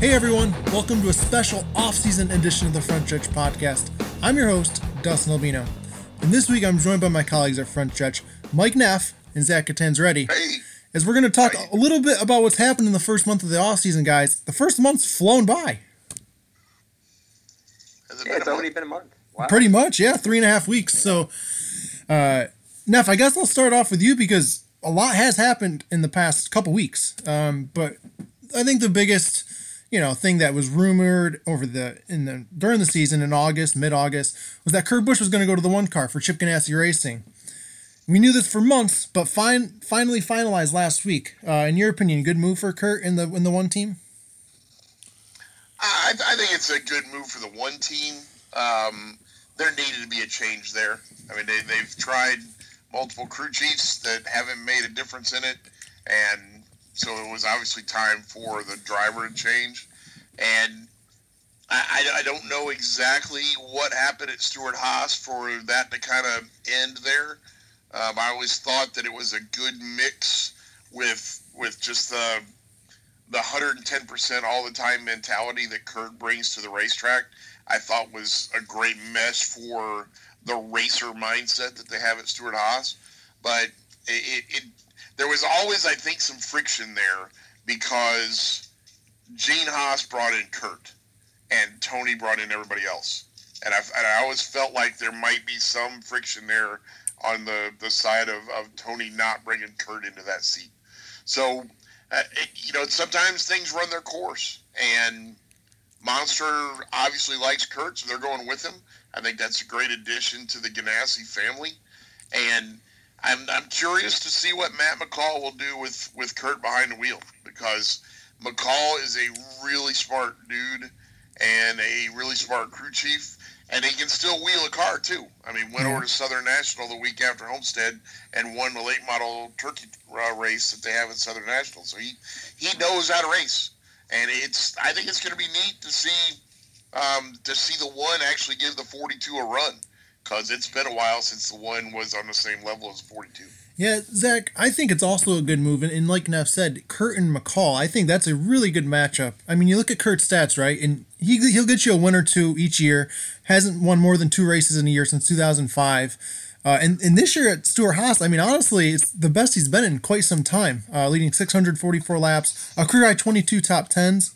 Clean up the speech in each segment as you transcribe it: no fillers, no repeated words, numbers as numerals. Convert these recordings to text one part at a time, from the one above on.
Hey everyone, welcome to a special off-season edition of the Front Stretch Podcast. I'm your host, Dustin Albino. And this week I'm joined by my colleagues at Front Stretch, Mike Neff and Zach Catanzareti. Hey. As we're going to talk a little bit about what's happened in the first month of the off-season, guys. The first month's flown by. It's already been a month. Wow. Pretty much, yeah, 3.5 weeks. So, Neff, I guess I'll start off with you because a lot has happened in the past couple weeks. But I think the biggest, thing that was rumored during the season in August, mid-August, was that Kurt Busch was going to go to the one car for Chip Ganassi Racing. We knew this for months, but finally finalized last week. In your opinion, good move for Kurt in the one team? I think it's a good move for the one team. There needed to be a change there. I mean, they've tried multiple crew chiefs that haven't made a difference in it, and so it was obviously time for the driver to change. And I don't know exactly what happened at Stewart-Haas for that to kind of end there. I always thought that it was a good mix with just the 110% all the time mentality that Kurt brings to the racetrack. I thought was a great mesh for the racer mindset that they have at Stewart-Haas. But there was always, I think, some friction there because Gene Haas brought in Kurt and Tony brought in everybody else. And I always felt like there might be some friction there on the side of Tony not bringing Kurt into that seat. So, sometimes things run their course. And Monster obviously likes Kurt, so they're going with him. I think that's a great addition to the Ganassi family. And I'm curious to see what Matt McCall will do with Kurt behind the wheel, because McCall is a really smart dude and a really smart crew chief. And he can still wheel a car, too. I mean, went over to Southern National the week after Homestead and won the late model turkey race that they have at Southern National. So he knows how to race. And I think it's going to be neat to see the one actually give the 42 a run, because it's been a while since the one was on the same level as the 42. Yeah, Zach, I think it's also a good move. And like Neff said, Kurt and McCall, I think that's a really good matchup. I mean, you look at Kurt's stats, right? And he'll get you a win or two each year. Hasn't won more than 2 races in a year since 2005. And this year at Stewart-Haas, I mean, honestly, it's the best he's been in quite some time, leading 644 laps, a career high 22 top 10s.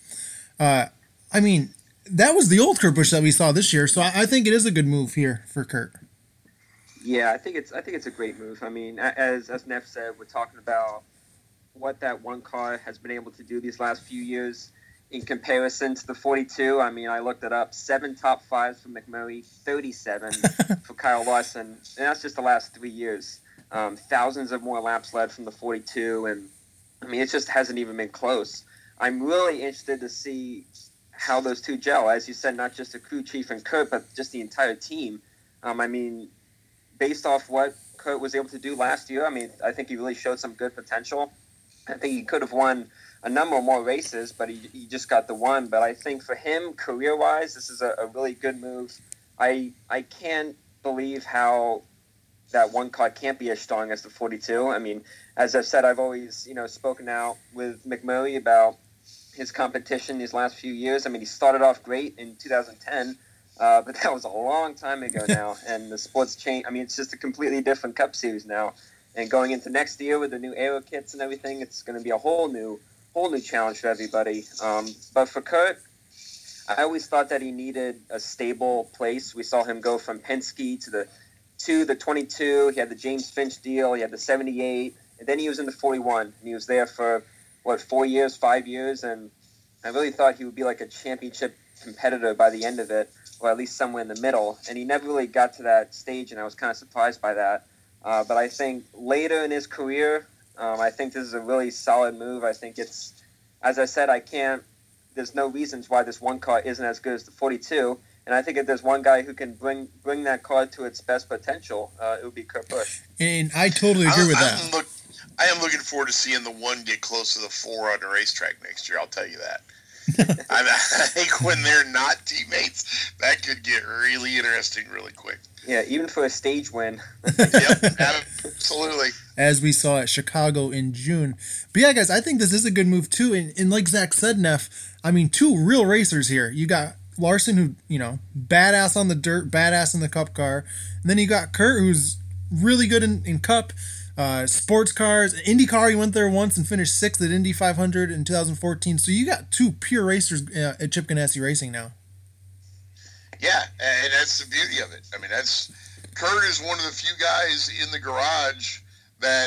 I mean, that was the old Kurt Busch that we saw this year. So I think it is a good move here for Kurt. Yeah, I think it's a great move. I mean, as Neff said, we're talking about what that one car has been able to do these last few years in comparison to the 42. I mean, I looked it up: 7 top 5s for McMurray, 37 for Kyle Larson, and that's just the last 3 years. Thousands of more laps led from the 42, and I mean, it just hasn't even been close. I'm really interested to see how those two gel. As you said, not just the crew chief and Kurt, but just the entire team. I mean, based off what Kurt was able to do last year, I mean, I think he really showed some good potential. I think he could have won a number more races, but he just got the one. But I think for him, career-wise, this is a really good move. I can't believe how that one car can't be as strong as the 42. I mean, as I've said, I've always, spoken out with McMurray about his competition these last few years. I mean, he started off great in 2010, but that was a long time ago now, and the sport's changed. I mean, it's just a completely different Cup Series now. And going into next year with the new aero kits and everything, it's going to be a whole new challenge for everybody. But for Kurt, I always thought that he needed a stable place. We saw him go from Penske to the 22. He had the James Finch deal. He had the 78, and then he was in the 41. And he was there for 5 years, and I really thought he would be like a championship competitor by the end of it, or at least somewhere in the middle. And he never really got to that stage, and I was kind of surprised by that. But I think later in his career, I think this is a really solid move. I think it's, as I said, there's no reasons why this one car isn't as good as the 42. And I think if there's one guy who can bring that car to its best potential, it would be Kurt Busch. And I totally agree with that. I am looking forward to seeing the one get close to the 4 on the racetrack next year. I'll tell you that. I think when they're not teammates, that could get really interesting really quick. Yeah, even for a stage win. Yep, absolutely. As we saw at Chicago in June. But yeah, guys, I think this is a good move too. And like Zach said, Neff, I mean, two real racers here. You got Larson, who, badass on the dirt, badass in the Cup car. And then you got Kurt, who's really good in Cup, sports cars. IndyCar, he went there once and finished sixth at Indy 500 in 2014. So you got two pure racers at Chip Ganassi Racing now. Yeah, and that's the beauty of it. I mean, Kurt is one of the few guys in the garage that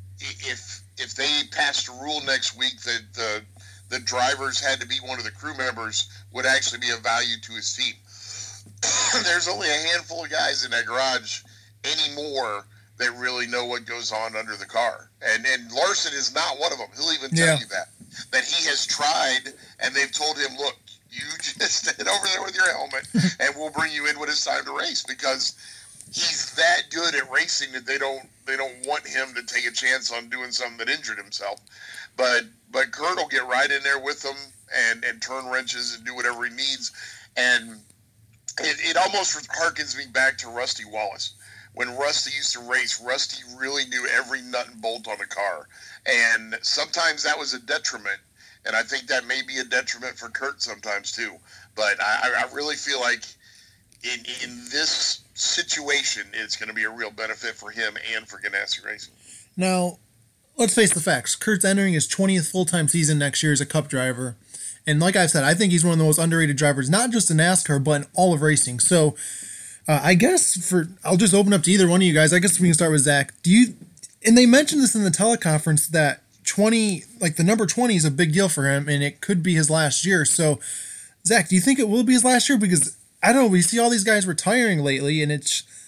if they passed a rule next week that the drivers had to be one of the crew members, would actually be of value to his team. There's only a handful of guys in that garage anymore that really know what goes on under the car. And Larson is not one of them. He'll even tell you that he has tried, and they've told him, look, you just stand over there with your helmet, and we'll bring you in when it's time to race, because he's that good at racing that they don't want him to take a chance on doing something that injured himself. But Kurt will get right in there with them and turn wrenches and do whatever he needs. And it almost harkens me back to Rusty Wallace. When Rusty used to race, Rusty really knew every nut and bolt on the car. And sometimes that was a detriment. And I think that may be a detriment for Kurt sometimes too. But I really feel like in this situation, it's going to be a real benefit for him and for Ganassi Racing. Now, let's face the facts. Kurt's entering his 20th full-time season next year as a Cup driver. And like I've said, I think he's one of the most underrated drivers, not just in NASCAR, but in all of racing. So I guess I'll just open up to either one of you guys. I guess we can start with Zach. And they mentioned this in the teleconference that the number 20 is a big deal for him, and it could be his last year. So, Zach, do you think it will be his last year? Because, I don't know, we see all these guys retiring lately, and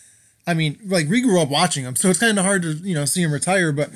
we grew up watching him, so it's kind of hard to, see him retire, but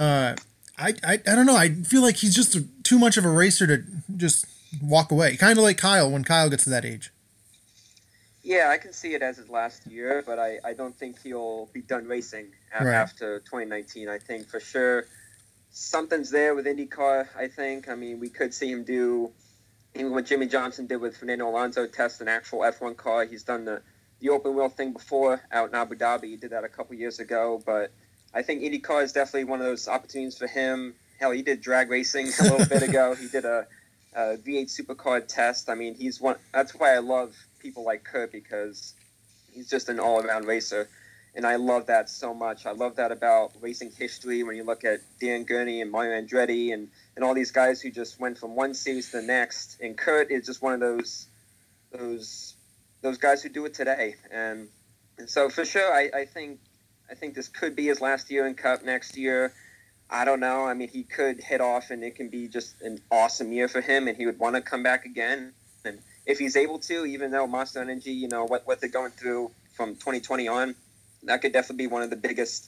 I don't know. I feel like he's just too much of a racer to just walk away. Kind of like Kyle when Kyle gets to that age. Yeah, I can see it as his last year, but I don't think he'll be done racing after 2019. I think for sure something's there with IndyCar, I think. I mean, we could see him do even what Jimmy Johnson did with Fernando Alonso, test an actual F1 car. He's done the open wheel thing before out in Abu Dhabi. He did that a couple years ago, but I think IndyCar is definitely one of those opportunities for him. Hell, he did drag racing a little bit ago. He did a V8 supercar test. I mean, that's why I love people like Kurt, because he's just an all-around racer. And I love that so much. I love that about racing history when you look at Dan Gurney and Mario Andretti and all these guys who just went from one series to the next. And Kurt is just one of those guys who do it today. And so for sure, I think this could be his last year in Cup next year. I don't know. I mean, he could head off and it can be just an awesome year for him, and he would want to come back again. And if he's able to, even though Monster Energy, what they're going through from 2020 on, that could definitely be one of the biggest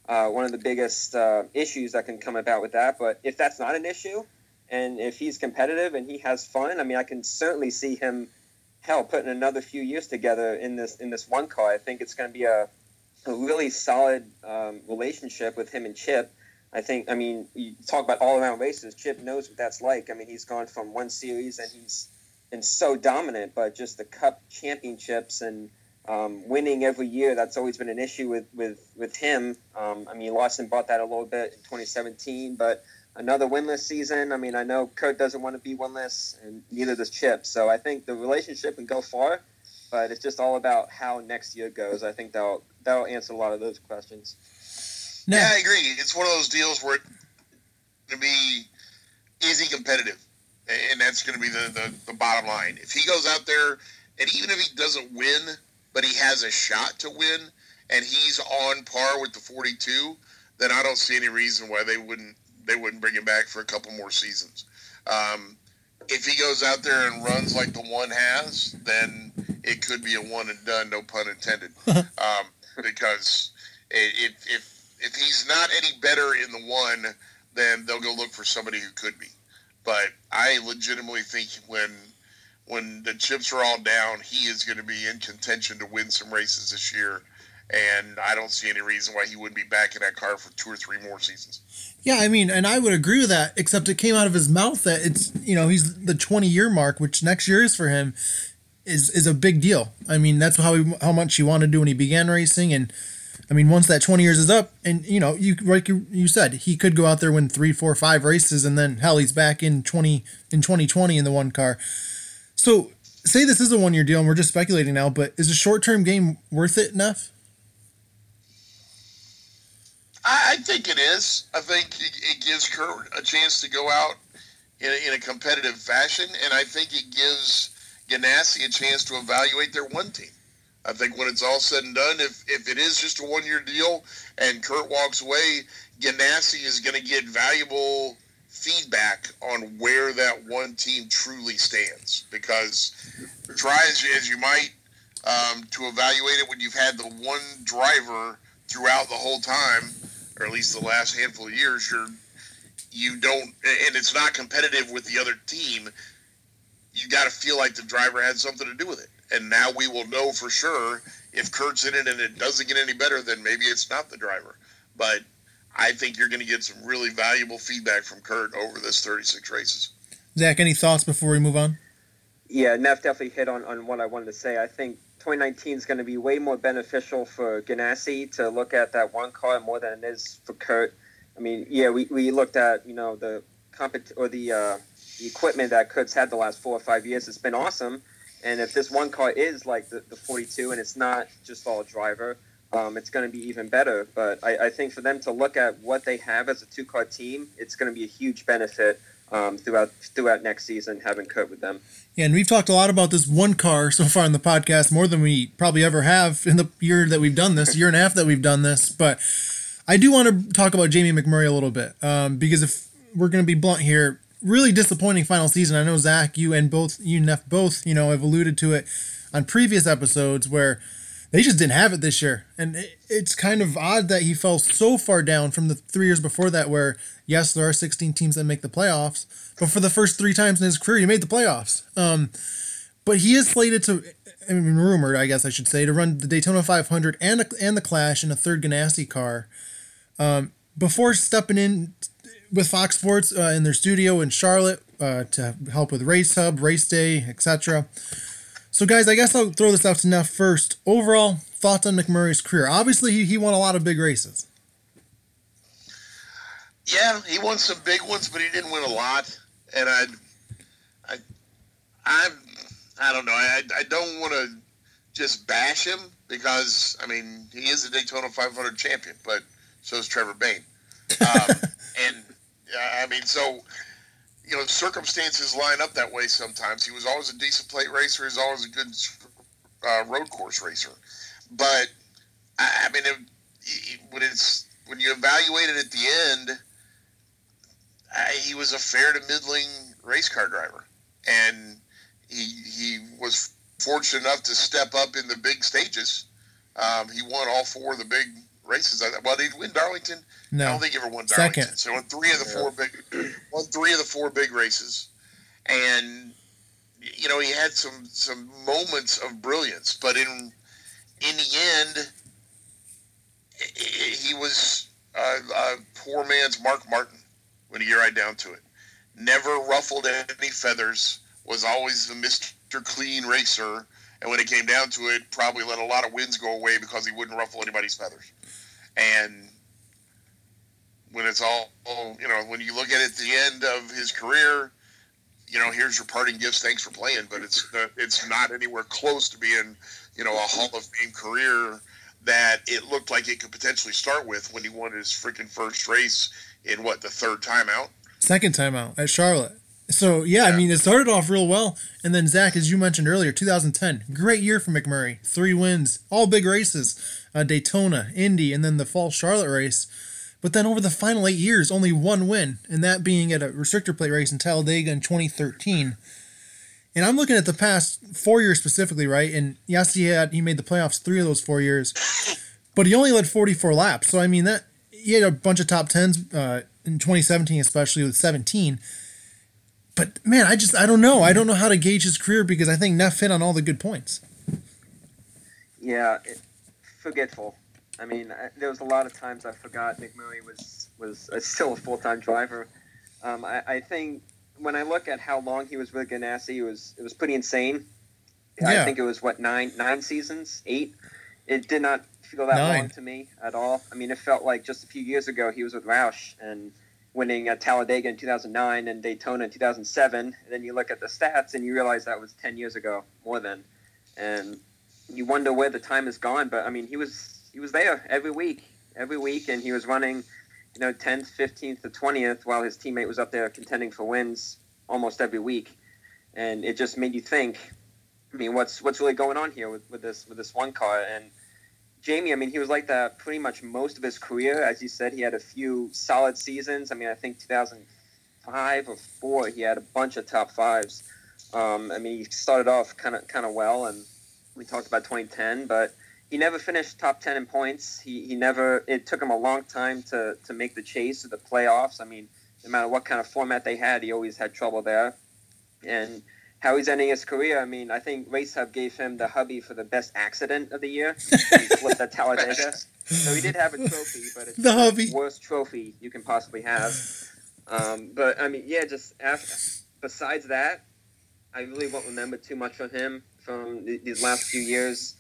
issues that can come about with that. But if that's not an issue, and if he's competitive and he has fun, I mean, I can certainly see him, putting another few years together in this one car. I think it's going to be a really solid relationship with him and Chip. I mean, you talk about all-around races. Chip knows what that's like. I mean, he's gone from one series and he's been so dominant, but just the Cup championships and winning every year, that's always been an issue with him. I mean, Larson bought that a little bit in 2017, but another winless season. I mean, I know Kurt doesn't want to be winless, and neither does Chip. So I think the relationship can go far, but it's just all about how next year goes. I think that'll answer a lot of those questions. No. Yeah, I agree. It's one of those deals where it's going to be, is he competitive? And that's going to be the bottom line. If he goes out there, and even if he doesn't win, but he has a shot to win, and he's on par with the 42, then I don't see any reason why they wouldn't bring him back for a couple more seasons. If he goes out there and runs like the one has, then it could be a one and done, no pun intended. Because if he's not any better in the one, then they'll go look for somebody who could be. But I legitimately think when the chips are all down, he is going to be in contention to win some races this year. and I don't see any reason why he wouldn't be back in that car for 2 or 3 more seasons. Yeah, I mean, and I would agree with that, except it came out of his mouth that it's, he's the 20-year mark, which next year is for him, is a big deal. I mean, that's how much he wanted to do when he began racing, and I mean, once that 20 years is up, and you said, he could go out there, win 3, 4, 5 races, and then hell, he's back in 2020 in the one car. So, say this is a 1-year deal, and we're just speculating now, but is a short-term game worth it enough? I think it is. I think it gives Kurt a chance to go out in a competitive fashion, and I think it gives Ganassi a chance to evaluate their one team. I think when it's all said and done, if it is just a 1-year deal and Kurt walks away, Ganassi is going to get valuable feedback on where that one team truly stands. Because try as you might to evaluate it when you've had the one driver throughout the whole time, or at least the last handful of years, you don't, and it's not competitive with the other team, you got to feel like the driver had something to do with it. And now we will know for sure if Kurt's in it and it doesn't get any better, then maybe it's not the driver. But I think you're going to get some really valuable feedback from Kurt over this 36 races. Zach, any thoughts before we move on? Yeah, Neff definitely hit on what I wanted to say. I think 2019 is going to be way more beneficial for Ganassi to look at that one car more than it is for Kurt. I mean, yeah, we looked at the the equipment that Kurt's had the last 4 or 5 years. It's been awesome, and if this one car is like the 42 and it's not just all driver, it's going to be even better. But I think for them to look at what they have as a 2-car team, it's going to be a huge benefit throughout next season having Kurt with them. Yeah, and we've talked a lot about this one car so far in the podcast, more than we probably ever have in the year that we've done this, year and a half that we've done this. But I do want to talk about Jamie McMurray a little bit, because if we're going to be blunt here, really disappointing final season. I know Zach, you and Neff both, have alluded to it on previous episodes where they just didn't have it this year. And it's kind of odd that he fell so far down from the 3 years before that where, yes, there are 16 teams that make the playoffs, but for the first 3 times in his career, he made the playoffs. But he is slated to, rumored, I guess I should say, to run the Daytona 500 and the Clash in a third Ganassi car. Before stepping in with Fox Sports in their studio in Charlotte to help with Race Hub, Race Day, etc. So, guys, I guess I'll throw this out to Neff first. Overall, thoughts on McMurray's career? Obviously, he won a lot of big races. Yeah, he won some big ones, but he didn't win a lot. And I don't know. I don't want to just bash him because, he is a Daytona 500 champion, but so is Trevor Bayne. Circumstances line up that way sometimes. He was always a decent plate racer. He was always a good road course racer. But, when you evaluate it at the end, he was a fair to middling race car driver. And he was fortunate enough to step up in the big stages. He won all 4 of the big races. Well, did he win Darlington? No. I don't think he ever won Darlington. Second. So won 3 of the 4 big races. And he had some moments of brilliance, but in the end he was a poor man's Mark Martin when you get right down to it. Never ruffled any feathers, was always the Mr. Clean racer, and when it came down to it, probably let a lot of wins go away because he wouldn't ruffle anybody's feathers. And when it's all, when you look at it at the end of his career, here's your parting gifts, thanks for playing, but it's not anywhere close to being, a Hall of Fame career that it looked like it could potentially start with when he won his freaking first race in the 3rd time out? Second time out at Charlotte. So, yeah, it started off real well. And then, Zach, as you mentioned earlier, 2010, great year for McMurray. 3 wins, all big races. Daytona, Indy, and then the fall Charlotte race. But then over the final 8 years, only 1 win, and that being at a restrictor plate race in Talladega in 2013. And I'm looking at the past 4 years specifically, right? And yes, he made the playoffs 3 of those 4 years, but he only led 44 laps. So, that he had a bunch of top 10s in 2017, especially with 17. But, man, I don't know. I don't know how to gauge his career because I think Neff hit on all the good points. Yeah. forgetful. I mean, there was a lot of times I forgot McMurray was still a full-time driver. I think when I look at how long he was with Ganassi, it was pretty insane. Yeah. I think it was nine seasons, 8. It did not feel that 9. long to me at all. I mean, it felt like just a few years ago he was with Roush and winning at Talladega in 2009 and Daytona in 2007. And then you look at the stats and you realize that was 10 years ago, more than. And you wonder where the time has gone. But I mean, he was there every week, and he was running, 10th, 15th, to 20th, while his teammate was up there contending for wins almost every week. And it just made you think, I mean, what's really going on here with this one car? And Jamie, I mean, he was like that pretty much most of his career. As you said, he had a few solid seasons. I mean, I think 2005 or 4, he had a bunch of top 5s. I mean, he started off kind of well, and we talked about 2010, but he never finished top 10 in points. He never. It took him a long time to make the chase to the playoffs. I mean, no matter what kind of format they had, he always had trouble there. And how he's ending his career, I mean, I think Race Hub gave him the Hubby for the best accident of the year. He flipped at Talladega. So he did have a trophy, but it's the worst trophy you can possibly have. But, I mean, yeah, besides that, I really won't remember too much from him from these last few years.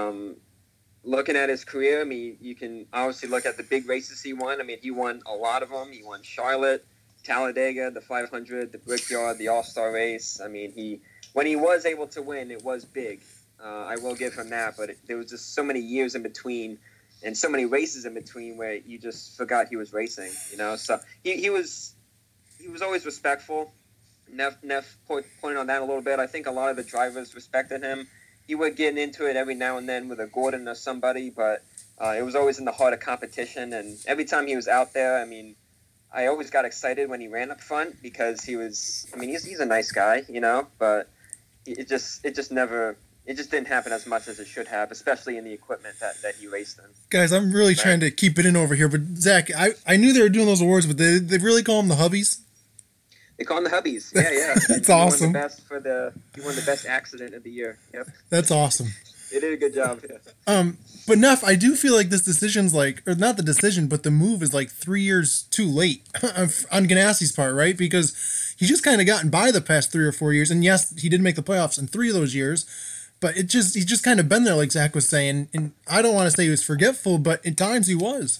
Looking at his career, I mean, you can obviously look at the big races he won. I mean, he won a lot of them. He won Charlotte, Talladega, the 500, the Brickyard, the All-Star race. I mean, when he was able to win, it was big. I will give him that, but there was just so many years in between and so many races in between where you just forgot he was racing, So he was always respectful. Neff pointed on that a little bit. I think a lot of the drivers respected him. He would get into it every now and then with a Gordon or somebody, but it was always in the heart of competition. And every time he was out there, I mean, I always got excited when he ran up front because he's a nice guy, but it just didn't happen as much as it should have, especially in the equipment that he raced in. Guys, I'm really trying to keep it in over here, but Zach, I knew they were doing those awards, but they really call them the Hubbies? They call them the Hubbies. Yeah. That's awesome. He won the best accident of the year. Yep. That's awesome. They did a good job. Yeah. But Neff, I do feel like this decision's or not the decision, but the move is 3 years too late on Ganassi's part, right? Because he's just kind of gotten by the past 3 or 4 years, and yes, he did make the playoffs in 3 of those years, but he's just kind of been there, like Zach was saying, and I don't want to say he was forgetful, but at times he was.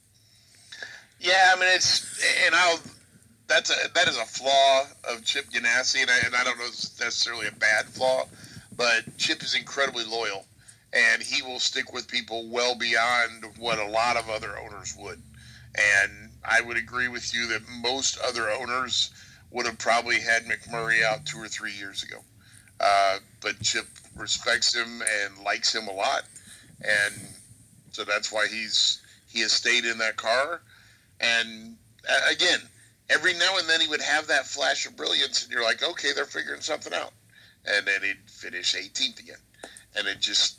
Yeah, I mean, that is a flaw of Chip Ganassi, and I don't know if it's necessarily a bad flaw, but Chip is incredibly loyal, and he will stick with people well beyond what a lot of other owners would. And I would agree with you that most other owners would have probably had McMurray out 2 or 3 years ago. But Chip respects him and likes him a lot, and so that's why he has stayed in that car. And again, every now and then he would have that flash of brilliance, and you're like, okay, they're figuring something out. And then he'd finish 18th again. And it just,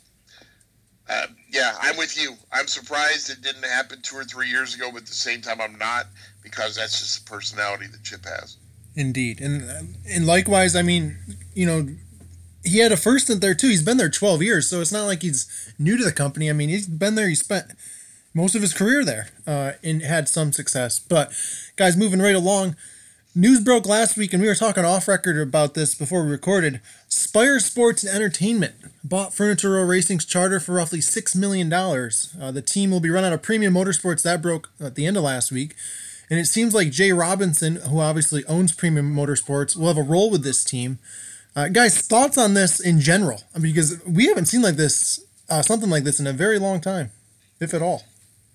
I'm with you. I'm surprised it didn't happen 2 or 3 years ago, but at the same time I'm not, because that's just the personality that Chip has. Indeed. And likewise, I mean, he had a first stint there too. He's been there 12 years, so it's not like he's new to the company. I mean, he's been there. He spent most of his career there and had some success. But, guys, moving right along, news broke last week, and we were talking off record about this before we recorded. Spire Sports and Entertainment bought Furniture Row Racing's charter for roughly $6 million. The team will be run out of Premium Motorsports. That broke at the end of last week. And it seems like Jay Robinson, who obviously owns Premium Motorsports, will have a role with this team. Guys, thoughts on this in general? I mean, because we haven't seen something like this in a very long time, if at all.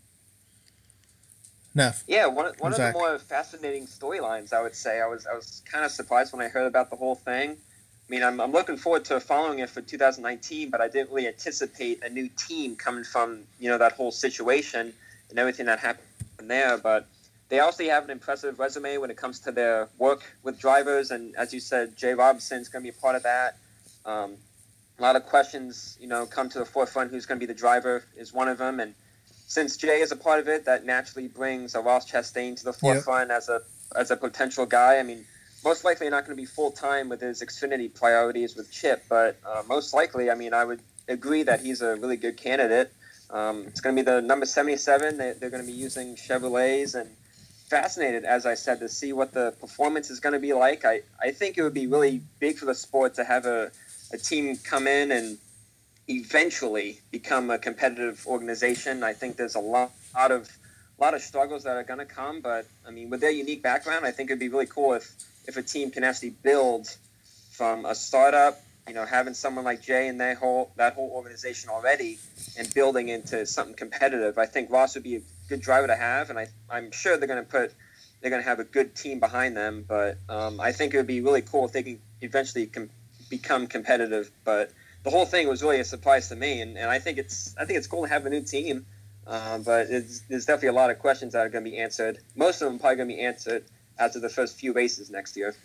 Neff. Yeah, one of the more fascinating storylines, I would say. I was kind of surprised when I heard about the whole thing. I mean, I'm looking forward to following it for 2019, but I didn't really anticipate a new team coming from, that whole situation and everything that happened there. But they also have an impressive resume when it comes to their work with drivers, and as you said, Jay Robinson's going to be a part of that. A lot of questions, come to the forefront. Who's going to be the driver is one of them, and since Jay is a part of it, that naturally brings a Ross Chastain to the forefront as a potential guy. I mean, most likely not going to be full-time with his Xfinity priorities with Chip, but most likely, I mean, I would agree that he's a really good candidate. It's going to be the number 77. They're going to be using Chevrolets, and fascinated, as I said, to see what the performance is going to be like. I think it would be really big for the sport to have a team come in and eventually become a competitive organization. I think there's a lot of struggles that are going to come, but I mean, with their unique background, I think it'd be really cool if a team can actually build from a startup, having someone like Jay and that whole organization already and building into something competitive. I think Ross would be a good driver to have, and I'm sure they're going to have a good team behind them, but I think it would be really cool if they can eventually become competitive. But the whole thing was really a surprise to me, and I think it's cool to have a new team, but there's definitely a lot of questions that are going to be answered. Most of them probably going to be answered after the first few races next year.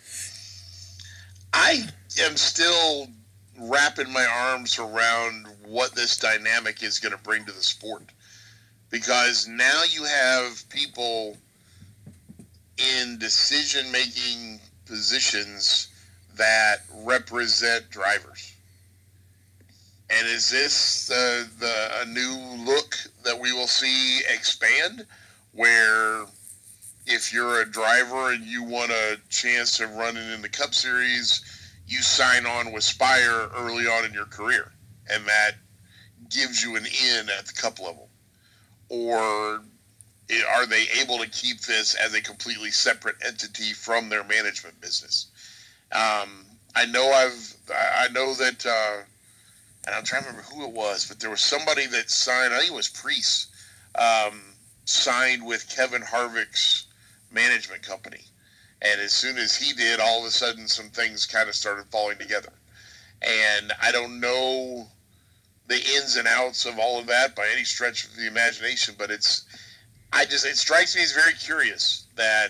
I am still wrapping my arms around what this dynamic is going to bring to the sport, because now you have people in decision-making positions that represent drivers. And is this a new look that we will see expand, where if you're a driver and you want a chance of running in the Cup Series, you sign on with Spire early on in your career, and that gives you an in at the Cup level? Or are they able to keep this as a completely separate entity from their management business? I know that, and I'm trying to remember who it was, but there was somebody that signed, I think it was Priest, signed with Kevin Harvick's management company. And as soon as he did, all of a sudden some things kind of started falling together. And I don't know the ins and outs of all of that by any stretch of the imagination, but it strikes me as very curious that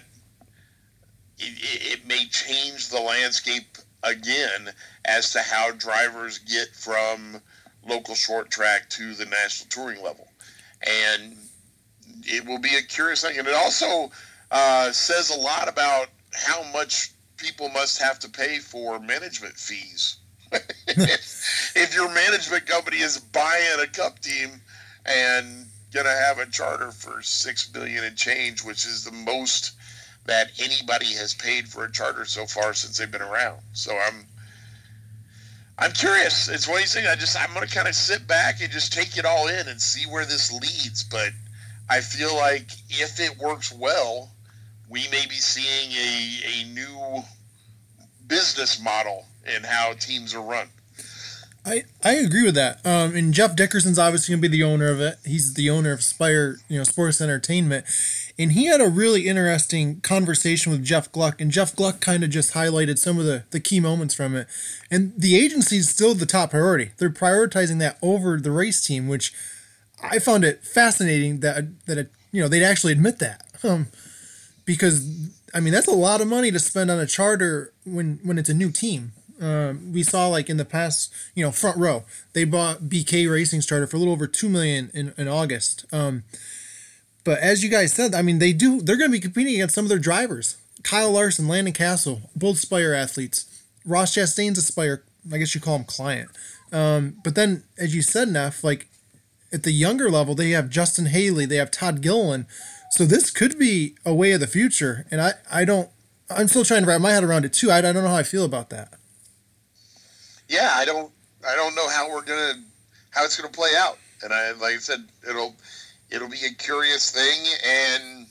it may change the landscape again as to how drivers get from local short track to the national touring level. And it will be a curious thing. And it also says a lot about how much people must have to pay for management fees. if your management company is buying a Cup team and going to have a charter for $6 billion and change, which is the most that anybody has paid for a charter so far since they've been around. So I'm curious. It's one of these things. I'm going to kind of sit back and just take it all in and see where this leads. But I feel like if it works well, we may be seeing a new business model in how teams are run. I agree with that. And Jeff Dickerson's obviously going to be the owner of it. He's the owner of Spire, Sports Entertainment. And he had a really interesting conversation with Jeff Gluck. And Jeff Gluck kind of just highlighted some of the key moments from it. And the agency is still the top priority. They're prioritizing that over the race team, which I found it fascinating that they'd actually admit that. Because, I mean, that's a lot of money to spend on a charter when it's a new team. We saw, like, in the past, Front Row, they bought BK Racing's charter for a little over $2 million in August. But as you guys said, I mean, they're going to be competing against some of their drivers. Kyle Larson, Landon Castle, both Spire athletes. Ross Chastain's a Spire, I guess you call him client. But then, as you said, Neff, like, at the younger level, they have Justin Haley, they have Todd Gilliland. So this could be a way of the future. And I'm still trying to wrap my head around it too. I don't know how I feel about that. Yeah, I don't know how it's gonna play out. And like I said, it'll be a curious thing. And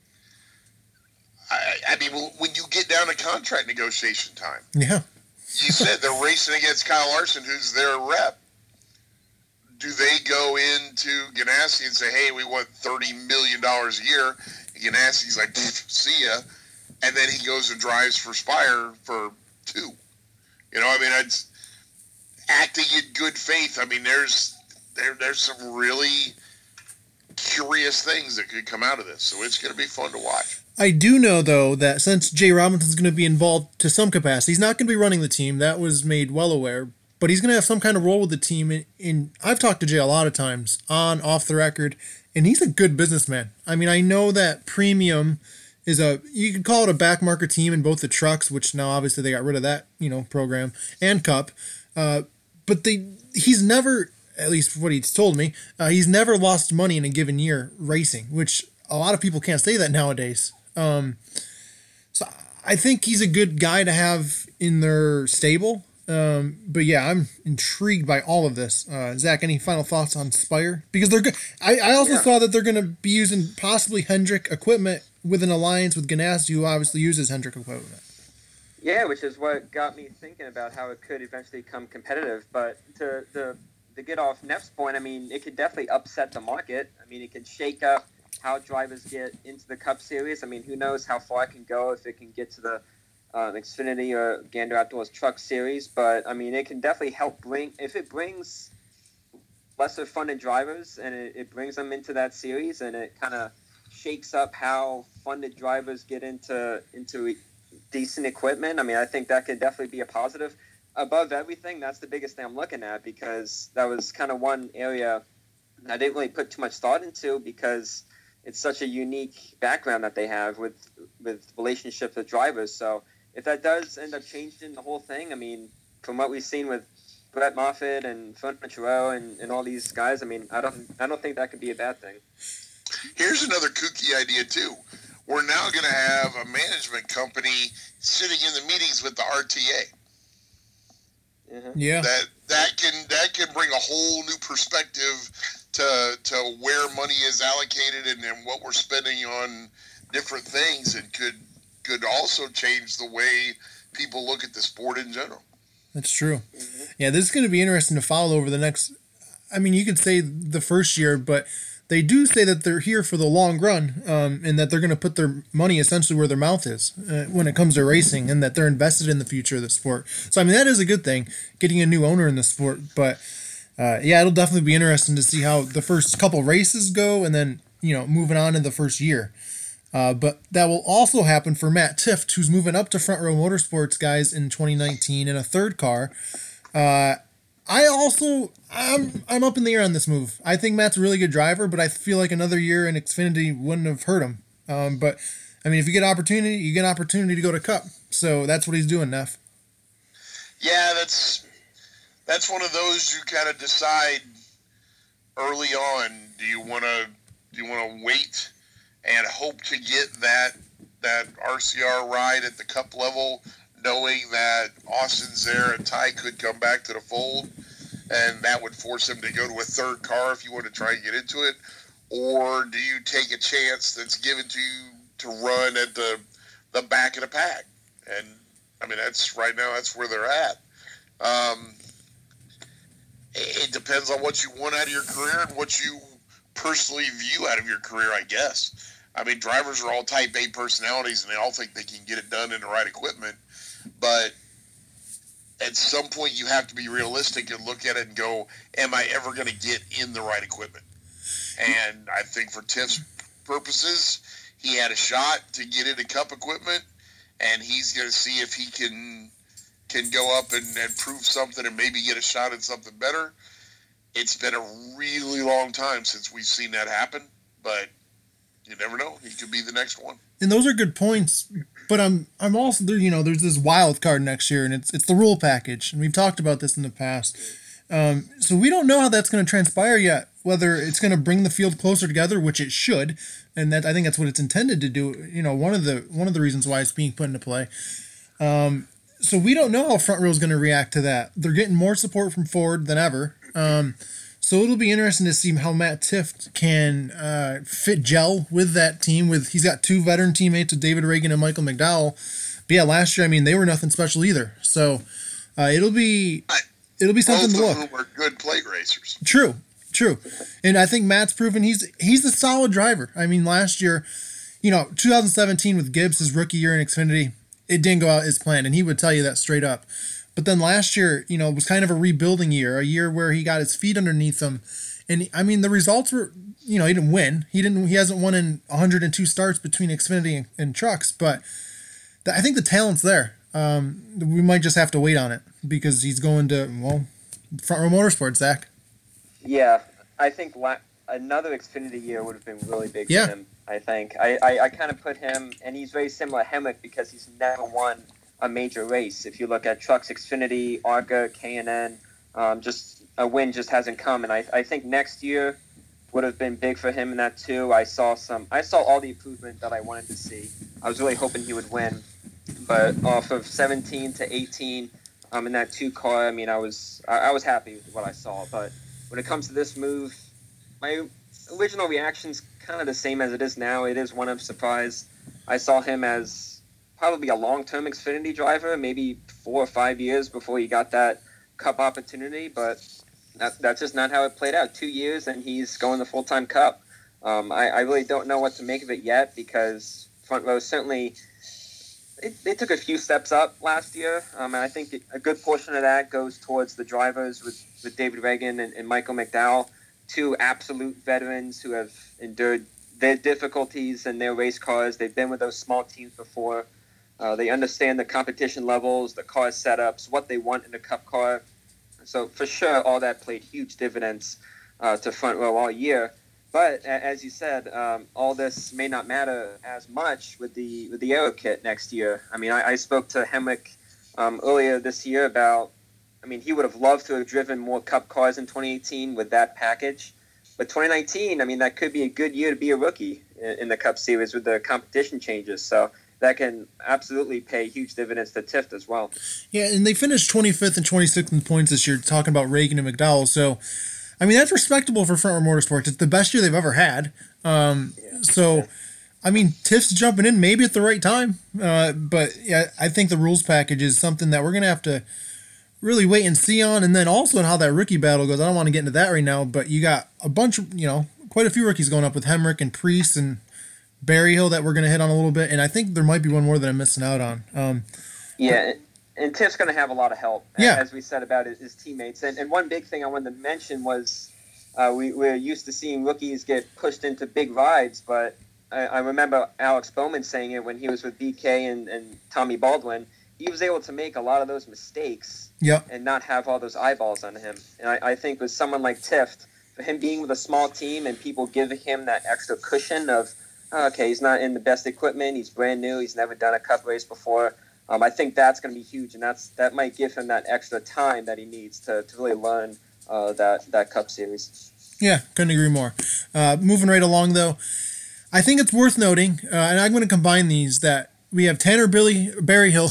I mean, when you get down to contract negotiation time, yeah, you said they're racing against Kyle Larson, who's their rep. Do they go into Ganassi and say, hey, we want $30 million a year? And Ganassi's like, see ya. And then he goes and drives for Spire for $2 million. I mean, it's acting in good faith. I mean, there's some really curious things that could come out of this. So it's going to be fun to watch. I do know, though, that since Jay Robinson's going to be involved to some capacity, he's not going to be running the team. That was made well aware. But he's going to have some kind of role with the team. And I've talked to Jay a lot of times, on, off the record, and he's a good businessman. I mean, I know that Premium is you could call it a back market team in both the trucks, which now obviously they got rid of that, program, and Cup. But he's never at least what he's told me, he's never lost money in a given year racing, which a lot of people can't say that nowadays. So I think he's a good guy to have in their stable. But yeah, I'm intrigued by all of this. Zach, any final thoughts on Spire? Because they're good. I also saw that they're going to be using possibly Hendrick equipment with an alliance with Ganassi, who obviously uses Hendrick equipment. Yeah, which is what got me thinking about how it could eventually become competitive. But to get off Neff's point, I mean, it could definitely upset the market. I mean, it can shake up how drivers get into the Cup Series. I mean, who knows how far it can go if it can get to the Xfinity or Gander Outdoors Truck Series. But, I mean, it can definitely help if it brings lesser funded drivers and it brings them into that series and it kind of shakes up how funded drivers get into decent equipment. I mean, I think that could definitely be a positive. Above everything, that's the biggest thing I'm looking at because that was kind of one area I didn't really put too much thought into because it's such a unique background that they have with relationships with drivers. So if that does end up changing the whole thing, I mean, from what we've seen with Brett Moffitt and Fernando Trudeau and all these guys, I mean, I don't think that could be a bad thing. Here's another kooky idea too. We're now going to have a management company sitting in the meetings with the RTA. Mm-hmm. Yeah, that can bring a whole new perspective to where money is allocated and what we're spending on different things, and could also change the way people look at the sport in general. That's true. Mm-hmm. Yeah, this is going to be interesting to follow over the next. I mean, you could say the first year, but they do say that they're here for the long run, and that they're going to put their money essentially where their mouth is when it comes to racing, and that they're invested in the future of the sport. So, I mean, that is a good thing, getting a new owner in the sport. But, yeah, it'll definitely be interesting to see how the first couple races go and then, moving on in the first year. But that will also happen for Matt Tifft, who's moving up to Front Row Motorsports, guys, in 2019 in a third car. I'm up in the air on this move. I think Matt's a really good driver, but I feel like another year in Xfinity wouldn't have hurt him. But I mean, if you get opportunity, you get opportunity to go to Cup. So that's what he's doing, Neff. Yeah, that's one of those you kind of decide early on. Do you want to wait and hope to get that RCR ride at the Cup level, knowing that Austin's there and Ty could come back to the fold, and that would force him to go to a third car if you want to try and get into it? Or do you take a chance that's given to you to run at the back of the pack? And, I mean, that's right now, that's where they're at. It depends on what you want out of your career and what you personally view out of your career, I guess. I mean, drivers are all type A personalities, and they all think they can get it done in the right equipment. But at some point, you have to be realistic and look at it and go, am I ever going to get in the right equipment? And I think for Tiff's purposes, he had a shot to get into Cup equipment, and he's going to see if he can go up and prove something and maybe get a shot at something better. It's been a really long time since we've seen that happen, but you never know. He could be the next one. And those are good points, but I'm also there. There's this wild card next year, and it's the rule package, and we've talked about this in the past. So we don't know how that's going to transpire yet. Whether it's going to bring the field closer together, which it should, and I think that's what it's intended to do. One of the reasons why it's being put into play. So we don't know how Front Row is going to react to that. They're getting more support from Ford than ever. So it'll be interesting to see how Matt Tifft can gel with that team. He's got two veteran teammates with David Reagan and Michael McDowell. But yeah, last year, I mean, they were nothing special either. So it'll be something to look. Both of them are good plate racers. True. And I think Matt's proven he's a solid driver. I mean, last year, 2017 with Gibbs, his rookie year in Xfinity, it didn't go out as planned, and he would tell you that straight up. But then last year, was kind of a rebuilding year, a year where he got his feet underneath him. And I mean, the results were, he didn't win. He hasn't won in 102 starts between Xfinity and trucks, but I think the talent's there. We might just have to wait on it because he's going to, Front Row Motorsports, Zach. Yeah, I think another Xfinity year would have been really big for him, I think. I kind of put him, and he's very similar to Hemrick because he's never won a major race. If you look at Trucks, Xfinity, ARCA, K&N, just a win just hasn't come. And I think next year would have been big for him in that too. I saw all the improvement that I wanted to see. I was really hoping he would win, but off of 17 to 18, in that 2 car, I mean, I was happy with what I saw. But when it comes to this move, my original reaction's kind of the same as it is now. It is one of surprise. I saw him as probably a long-term Xfinity driver, maybe 4 or 5 years before he got that Cup opportunity, but that's just not how it played out. 2 years and he's going the full-time Cup. I really don't know what to make of it yet, because Front Row certainly they took a few steps up last year, and I think a good portion of that goes towards the drivers with David Reagan and Michael McDowell, 2 absolute veterans who have endured their difficulties in their race cars. They've been with those small teams before. They understand the competition levels, the car setups, what they want in a Cup car. So for sure, all that played huge dividends to Front Row all year. But as you said, all this may not matter as much with the Aero kit next year. I mean, I spoke to Hemrick earlier this year about, I mean, he would have loved to have driven more Cup cars in 2018 with that package. But 2019, I mean, that could be a good year to be a rookie in the Cup Series with the competition changes. So that can absolutely pay huge dividends to Tift as well. Yeah, and they finished 25th and 26th in points this year, talking about Reagan and McDowell. So, I mean, that's respectable for Front Row Motorsports. It's the best year they've ever had. I mean, Tift's jumping in maybe at the right time. But, yeah, I think the rules package is something that we're going to have to really wait and see on. And then also on how that rookie battle goes. I don't want to get into that right now, but you got a bunch of, quite a few rookies going up with Hemrick and Priest and Berryhill that we're going to hit on a little bit, and I think there might be one more that I'm missing out on. And Tiff's going to have a lot of help, yeah, as we said about his teammates. And one big thing I wanted to mention was we're used to seeing rookies get pushed into big rides, but I remember Alex Bowman saying it when he was with BK and Tommy Baldwin. He was able to make a lot of those mistakes and not have all those eyeballs on him. And I think with someone like Tift, for him being with a small team and people giving him that extra cushion of, okay, he's not in the best equipment, he's brand new, he's never done a Cup race before. I think that's going to be huge, and that might give him that extra time that he needs to really learn that Cup Series. Yeah, couldn't agree more. Moving right along, though, I think it's worth noting, and I'm going to combine these, that we have Tanner Berryhill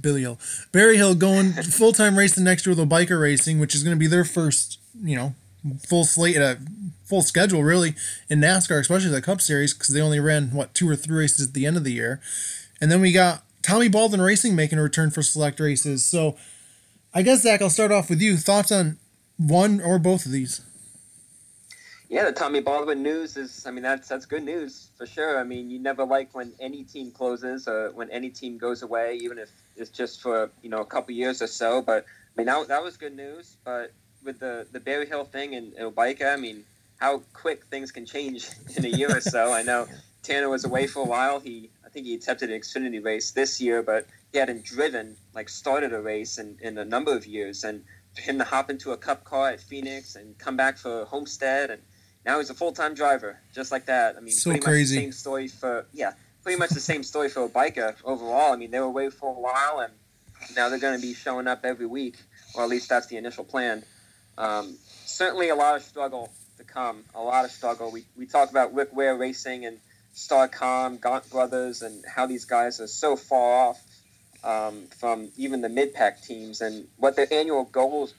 going full-time racing next year with Obiker Racing, which is going to be their first, full slate, full schedule, really, in NASCAR, especially the Cup Series, because they only ran, 2 or 3 races at the end of the year. And then we got Tommy Baldwin Racing making a return for select races. So I guess, Zach, I'll start off with you. Thoughts on one or both of these? Yeah, the Tommy Baldwin news is, that's good news for sure. I mean, you never like when any team closes or when any team goes away, even if it's just for, a couple years or so. But, that was good news. But with the Berryhill thing and Obiker, how quick things can change in a year or so. I know Tanner was away for a while. I think he attempted an Xfinity race this year, but he hadn't started a race in a number of years. And for him to hop into a Cup car at Phoenix and come back for Homestead, and now he's a full-time driver, just like that. So pretty crazy. Much the same story pretty much the same story for Obiker overall. They were away for a while, and now they're going to be showing up every week, or at least that's the initial plan. Certainly a lot of struggle to come, a lot of struggle. We talk about Rick Ware Racing and Starcom, Gaunt Brothers, and how these guys are so far off from even the mid-pack teams, and what their annual goals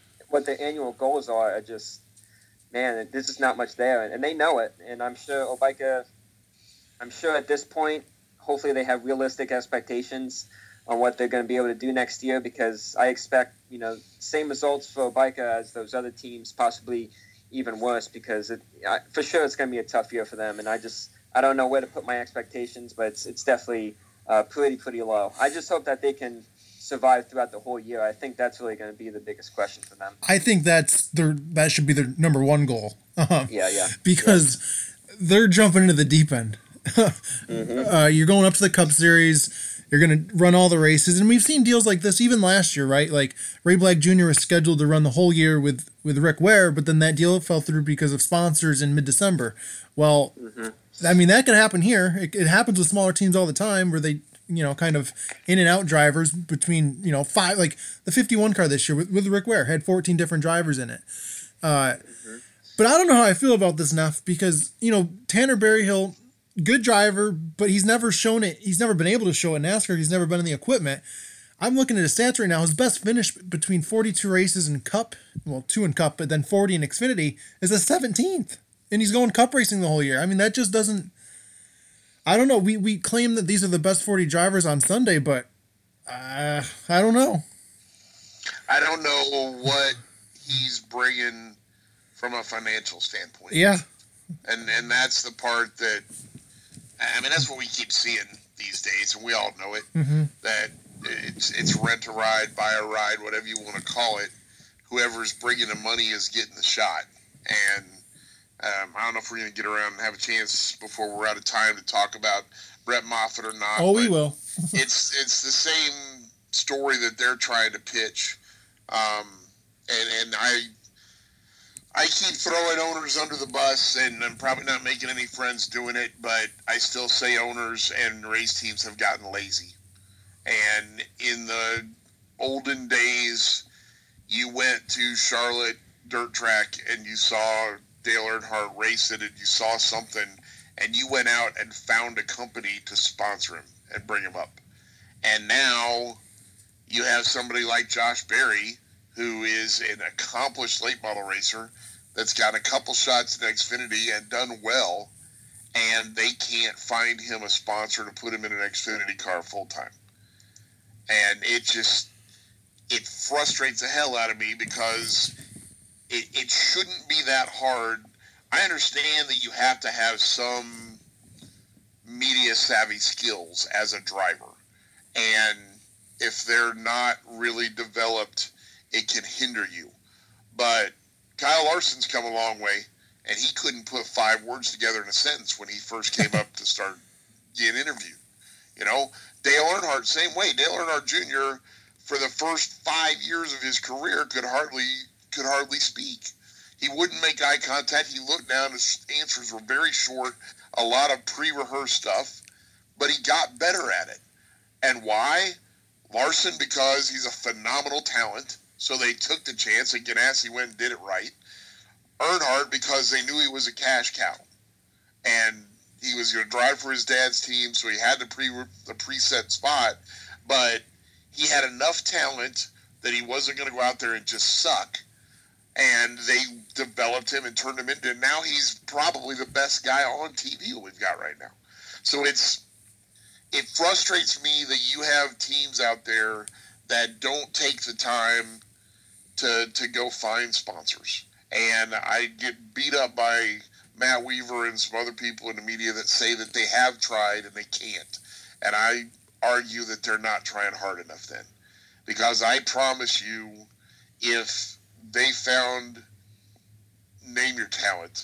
are just, man, there's just not much there, and they know it. And I'm sure Obiker, at this point, hopefully they have realistic expectations on what they're going to be able to do next year, because I expect, same results for Obiker as those other teams, possibly even worse, because for sure it's going to be a tough year for them, and I don't know where to put my expectations, but it's definitely pretty low. I just hope that they can survive throughout the whole year. I think that's really going to be the biggest question for them. I think that should be their number one goal. Yeah. Because they're jumping into the deep end. Mm-hmm. You're going up to the Cup Series. You're going to run all the races. And we've seen deals like this even last year, right? Like Ray Black Jr. was scheduled to run the whole year with Rick Ware, but then that deal fell through because of sponsors in mid-December. Well, that could happen here. It happens with smaller teams all the time where they, kind of in and out drivers between, 5, like the 51 car this year with Rick Ware had 14 different drivers in it. But I don't know how I feel about this, Neff, because, Tanner Berryhill, good driver, but he's never shown it. He's never been able to show it in NASCAR. He's never been in the equipment. I'm looking at his stats right now. His best finish between 42 races in Cup, 2 in Cup, but then 40 in Xfinity, is a 17th. And he's going Cup racing the whole year. I mean, that just doesn't... I don't know. We claim that these are the best 40 drivers on Sunday, but I don't know. I don't know what he's bringing from a financial standpoint. Yeah. And that's the part that, I mean, that's what we keep seeing these days, and we all know it, that it's rent a ride, buy a ride, whatever you want to call it. Whoever's bringing the money is getting the shot. And I don't know if we're going to get around and have a chance before we're out of time to talk about Brett Moffitt or not. Oh, we will. it's the same story that they're trying to pitch. And I keep throwing owners under the bus, and I'm probably not making any friends doing it, but I still say owners and race teams have gotten lazy. And in the olden days, you went to Charlotte Dirt Track and you saw Dale Earnhardt race it, and you saw something, and you went out and found a company to sponsor him and bring him up. And now you have somebody like Josh Berry, who is an accomplished late model racer that's got a couple shots in Xfinity and done well, and they can't find him a sponsor to put him in an Xfinity car full time. And it frustrates the hell out of me, because it shouldn't be that hard. I understand that you have to have some media savvy skills as a driver, and if they're not really developed, it can hinder you. But Kyle Larson's come a long way, and he couldn't put 5 words together in a sentence when he first came up to start getting interviewed. Dale Earnhardt, same way. Dale Earnhardt Jr., for the first 5 years of his career, could hardly speak. He wouldn't make eye contact. He looked down. His answers were very short, a lot of pre-rehearsed stuff, but he got better at it. And why? Larson, because he's a phenomenal talent, so they took the chance, and Ganassi went and did it right. Earnhardt, because they knew he was a cash cow, and he was going to drive for his dad's team, so he had the preset spot, but he had enough talent that he wasn't going to go out there and just suck, and they developed him and turned him into, now he's probably the best guy on TV that we've got right now. So it frustrates me that you have teams out there that don't take the time to go find sponsors. And I get beat up by Matt Weaver and some other people in the media that say that they have tried and they can't. And I argue that they're not trying hard enough then. Because I promise you, if they found, name your talent,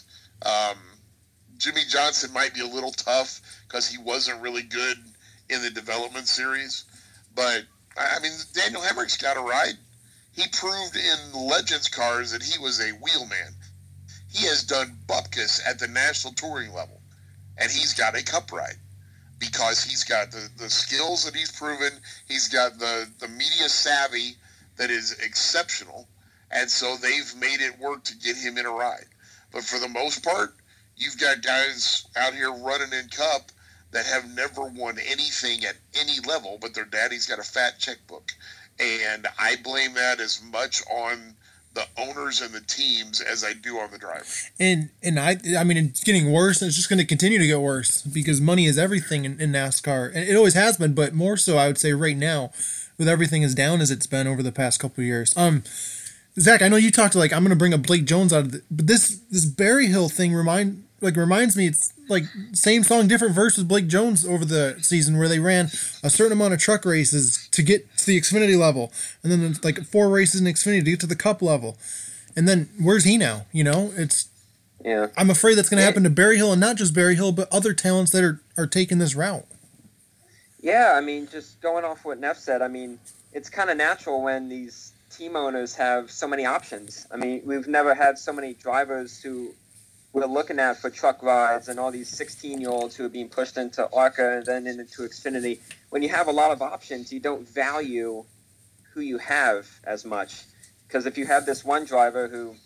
Jimmy Johnson might be a little tough because he wasn't really good in the development series. But, I mean, Daniel Hemrick's got a ride. He proved in Legends cars that he was a wheelman. He has done bupkis at the national touring level, and he's got a cup ride because he's got the skills that he's proven. He's got the media savvy that is exceptional, and so they've made it work to get him in a ride. But for the most part, you've got guys out here running in Cup that have never won anything at any level, but their daddy's got a fat checkbook. And I blame that as much on the owners and the teams as I do on the drivers. And I mean, it's getting worse, and it's just going to continue to get worse because money is everything in NASCAR. And it always has been, but more so, I would say, right now, with everything as down as it's been over the past couple of years. Zach, I know you talked I'm going to bring up Blake Jones out of it, but this Berryhill thing reminds me, it's like same song, different verse with Blake Jones over the season, where they ran a certain amount of truck races to get to the Xfinity level, and then it's like 4 races in Xfinity to get to the Cup level, and then where's he now? Yeah. I'm afraid that's going to happen to Berryhill, and not just Berryhill, but other talents that are taking this route. Yeah, I mean, just going off what Neff said, I mean, it's kind of natural when these team owners have so many options. I mean, we've never had so many drivers who we're looking at for truck rides, and all these 16-year-olds who are being pushed into ARCA and then into Xfinity. When you have a lot of options, you don't value who you have as much. Because if you have this one driver who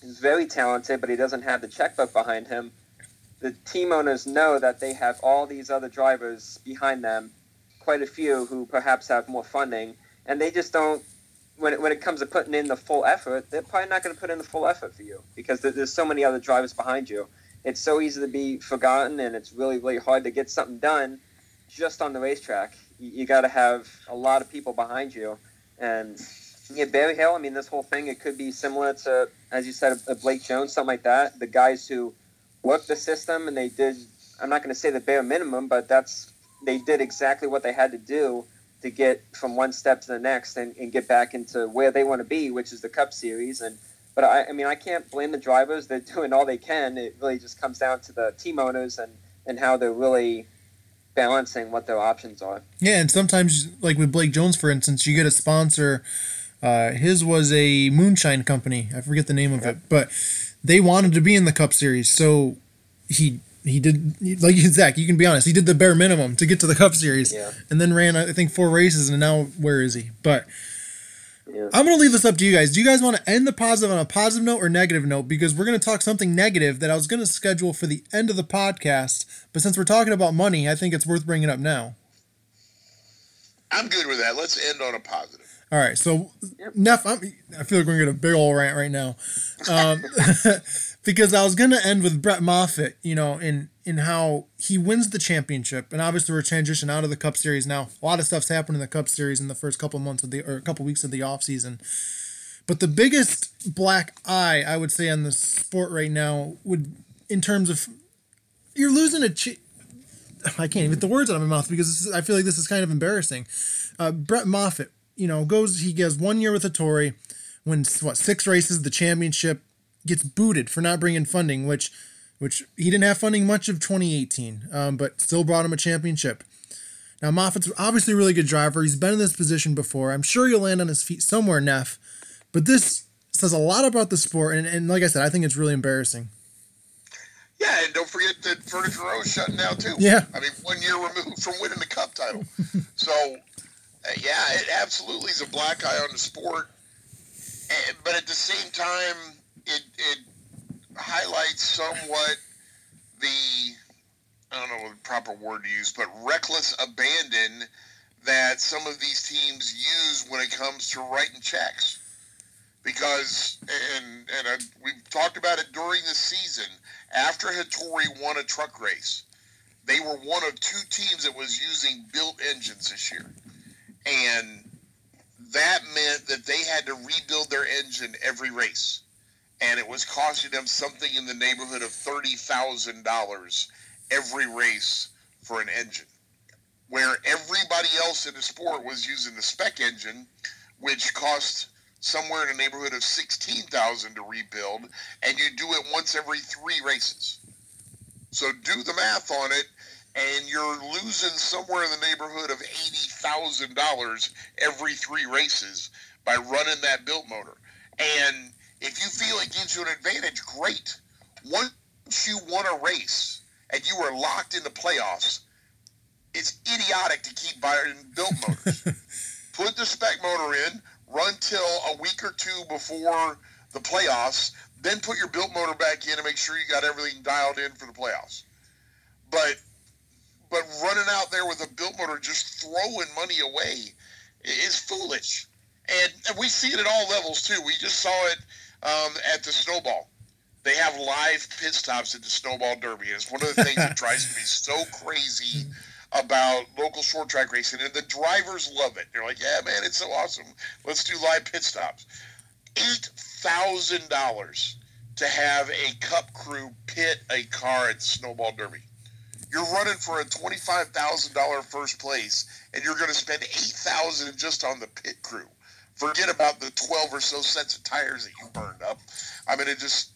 is very talented, but he doesn't have the checkbook behind him. The team owners know that they have all these other drivers behind them, quite a few who perhaps have more funding, and they just don't. When it comes to putting in the full effort, they're probably not going to put in the full effort for you because there's so many other drivers behind you. It's so easy to be forgotten, and it's really, really hard to get something done just on the racetrack. You got to have a lot of people behind you. And yeah, Barry Hill, I mean, this whole thing, it could be similar to, as you said, a Blake Jones, something like that. The guys who worked the system and they did, I'm not going to say the bare minimum, but they did exactly what they had to do to get from one step to the next and get back into where they want to be, which is the Cup Series. But I mean, I can't blame the drivers. They're doing all they can. It really just comes down to the team owners and how they're really balancing what their options are. Yeah, and sometimes, like with Blake Jones, for instance, you get a sponsor. His was a moonshine company. I forget the name of it, but they wanted to be in the Cup Series, so he did, like Zach, you can be honest, he did the bare minimum to get to the Cup Series, and then ran, I think, 4 races, and now where is he? But I'm going to leave this up to you guys. Do you guys want to end the positive on a positive note or negative note? Because we're going to talk something negative that I was going to schedule for the end of the podcast, but since we're talking about money, I think it's worth bringing up now. I'm good with that. Let's end on a positive. All right, so Neff, I feel like we're going to get a big old rant right now. Because I was going to end with Brett Moffitt, in how he wins the championship. And obviously we're transitioning out of the Cup Series now. A lot of stuff's happened in the Cup Series in the first couple weeks of the off season. But the biggest black eye, I would say, on the sport right now in terms of, you're losing I can't even get the words out of my mouth because I feel like this is kind of embarrassing. Brett Moffitt, he goes 1 year with Hattori, wins 6 races, the championship, gets booted for not bringing funding, which he didn't have funding much of 2018, but still brought him a championship. Now, Moffitt's obviously a really good driver. He's been in this position before. I'm sure he'll land on his feet somewhere, Neff. But this says a lot about the sport, and like I said, I think it's really embarrassing. Yeah, and don't forget that Furniture Row is shutting down, too. Yeah. I mean, 1 year removed from winning the Cup title. So, it absolutely is a black eye on the sport. But at the same time, it highlights somewhat I don't know the proper word to use, but reckless abandon that some of these teams use when it comes to writing checks. Because, we've talked about it during the season, after Hattori won a truck race, they were one of 2 teams that was using built engines this year. And that meant that they had to rebuild their engine every race. And it was costing them something in the neighborhood of $30,000 every race for an engine. Where everybody else in the sport was using the spec engine, which cost somewhere in the neighborhood of $16,000 to rebuild, and you do it once every 3 races. So do the math on it, and you're losing somewhere in the neighborhood of $80,000 every 3 races by running that built motor. And if you feel it gives you an advantage, great. Once you won a race and you were locked in the playoffs, it's idiotic to keep buying built motors. Put the spec motor in, run till a week or 2 before the playoffs, then put your built motor back in and make sure you got everything dialed in for the playoffs. But running out there with a built motor just throwing money away is foolish. And we see it at all levels, too. We just saw it at the Snowball. They have live pit stops at the Snowball Derby. And it's one of the things that drives me so crazy about local short track racing. And the drivers love it. They're like, yeah, man, it's so awesome. Let's do live pit stops. $8,000 to have a Cup crew pit a car at the Snowball Derby. You're running for a $25,000 first place, and you're going to spend $8,000 just on the pit crew. Forget about the 12 or so sets of tires that you burned up. I mean,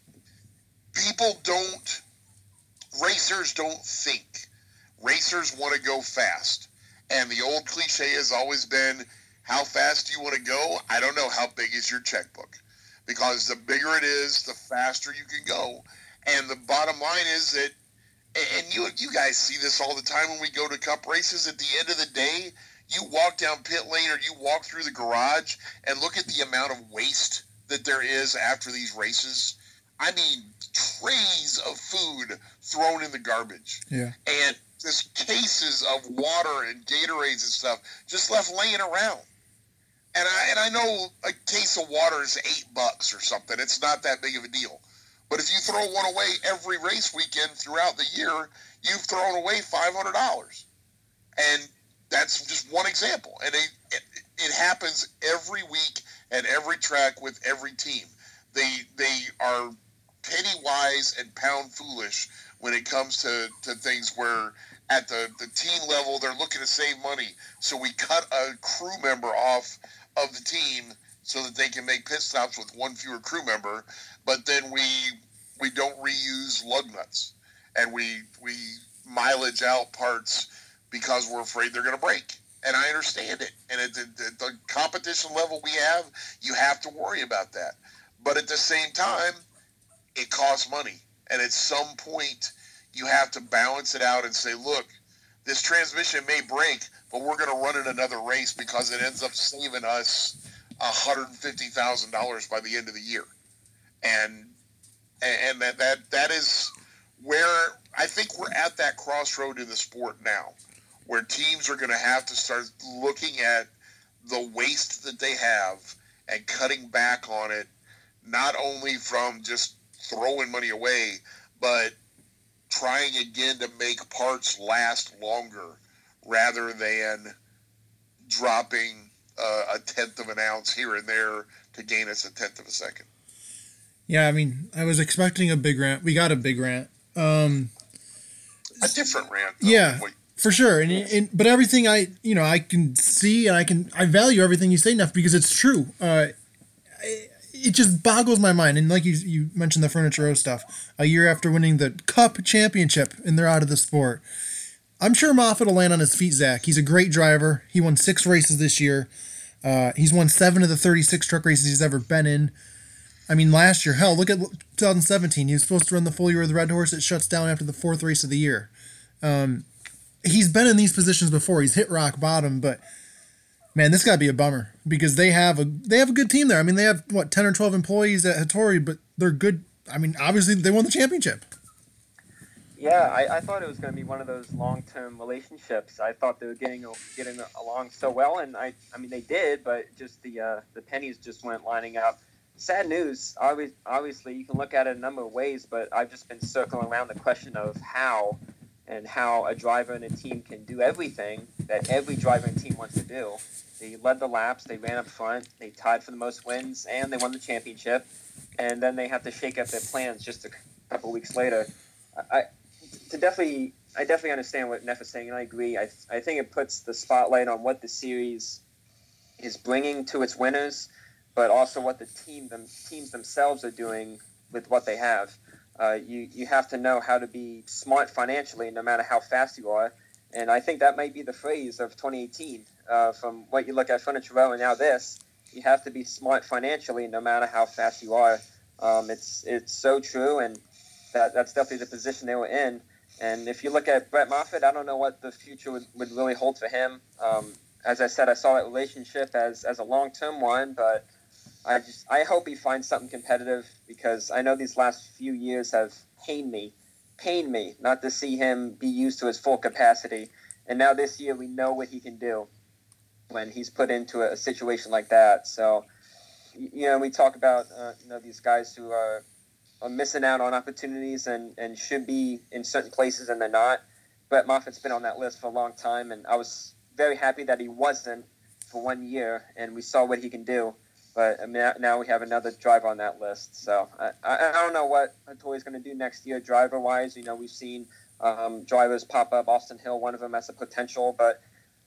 racers don't think. Racers want to go fast. And the old cliche has always been, how fast do you want to go? I don't know. How big is your checkbook? Because the bigger it is, the faster you can go. And the bottom line is that, and you guys see this all the time when we go to Cup races, at the end of the day, you walk down pit lane or you walk through the garage and look at the amount of waste that there is after these races I mean, trays of food thrown in the garbage. Yeah. And just cases of water and Gatorades and stuff just left laying around. And I know a case of water is $8 or something. It's not that big of a deal. But if you throw one away every race weekend throughout the year, you've thrown away $500. And that's just one example. And it happens every week at every track with every team. They are penny wise and pound foolish when it comes to things where at the team level they're looking to save money. So we cut a crew member off of the team so that they can make pit stops with one fewer crew member, but then we don't reuse lug nuts and we mileage out parts because we're afraid they're going to break. And I understand it. And at the competition level we have, you have to worry about that. But at the same time, it costs money. And at some point, you have to balance it out and say, look, this transmission may break, but we're going to run it another race because it ends up saving us $150,000 by the end of the year. And that is where I think we're at that crossroad in the sport now, where teams are going to have to start looking at the waste that they have and cutting back on it, not only from just throwing money away, but trying again to make parts last longer rather than dropping a tenth of an ounce here and there to gain us a tenth of a second. Yeah, I mean, I was expecting a big rant. We got a big rant. A different rant. Though, yeah, for sure. But everything I can see and I value everything you say, Neff, because it's true. It just boggles my mind. And like you mentioned the Furniture Row stuff, a year after winning the Cup championship and they're out of the sport. I'm sure Moffitt will land on his feet, Zach. He's a great driver. He won 6 races this year. He's won 7 of the 36 truck races he's ever been in. I mean, last year, hell, look at 2017. He was supposed to run the full year of the Red Horse. It shuts down after the 4th race of the year. He's been in these positions before. He's hit rock bottom, but man, this got to be a bummer because they have a good team there. I mean, they have 10 or 12 employees at Hattori, but they're good. I mean, obviously they won the championship. Yeah, I thought it was going to be one of those long-term relationships. I thought they were getting along so well, and I mean they did, but just the pennies just weren't lining up. Sad news. Obviously, you can look at it a number of ways, but I've just been circling around the question of how a driver and a team can do everything that every driver and team wants to do. They led the laps, they ran up front, they tied for the most wins, and they won the championship. And then they have to shake up their plans just a couple weeks later. I definitely understand what Neff is saying, and I agree. I think it puts the spotlight on what the series is bringing to its winners, but also what the teams themselves are doing with what they have. You have to know how to be smart financially no matter how fast you are. And I think that might be the phrase of 2018. From what you look at Furniture Row and now this, you have to be smart financially no matter how fast you are. It's so true, and that's definitely the position they were in. And if you look at Brett Moffitt, I don't know what the future would really hold for him. As I said, I saw that relationship as a long-term one, but I hope he finds something competitive because I know these last few years have pained me not to see him be used to his full capacity. And now this year we know what he can do when he's put into a situation like that. So, we talk about these guys who are missing out on opportunities and should be in certain places and they're not. Brett Moffitt's been on that list for a long time, and I was very happy that he wasn't for 1 year, and we saw what he can do. But now we have another driver on that list. So I don't know what Hattori's going to do next year driver-wise. We've seen drivers pop up, Austin Hill, one of them as a potential. But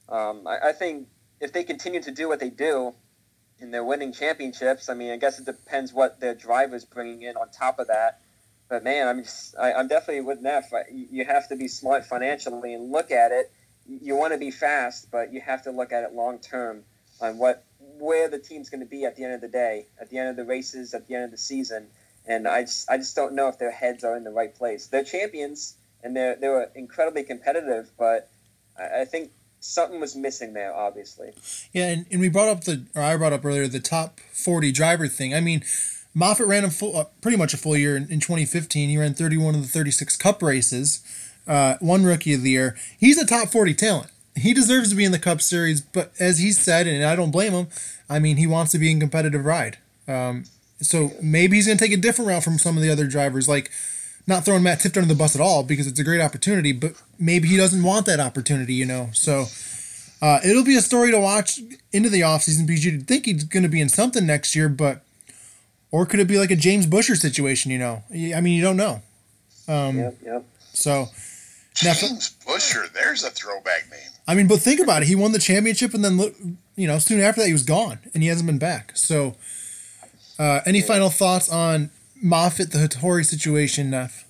I think if they continue to do what they do and they're winning championships, I mean, I guess it depends what their driver's bringing in on top of that. But, man, I'm definitely with Neff. You have to be smart financially and look at it. You want to be fast, but you have to look at it long-term on where the team's going to be at the end of the day, at the end of the races, at the end of the season. And I just don't know if their heads are in the right place. They're champions, and they were incredibly competitive, but I think something was missing there, obviously. Yeah, and I brought up earlier the top 40 driver thing. I mean, Moffitt ran him pretty much a full year in 2015. He ran 31 of the 36 Cup races, won Rookie of the Year. He's a top 40 talent. He deserves to be in the Cup Series, but as he said, and I don't blame him, I mean, he wants to be in competitive ride. So maybe he's going to take a different route from some of the other drivers, like not throwing Matt Tifft under the bus at all because it's a great opportunity, but maybe he doesn't want that opportunity, you know. So it'll be a story to watch into the offseason because you'd think he's going to be in something next year, but or could it be like a James Buescher situation, you know? I mean, you don't know. Yep. So James Buescher, there's a throwback name. I mean, but think about it. He won the championship, and then, you know, soon after that, he was gone, and he hasn't been back. So, any final thoughts on Moffitt, the Hattori situation, Neff?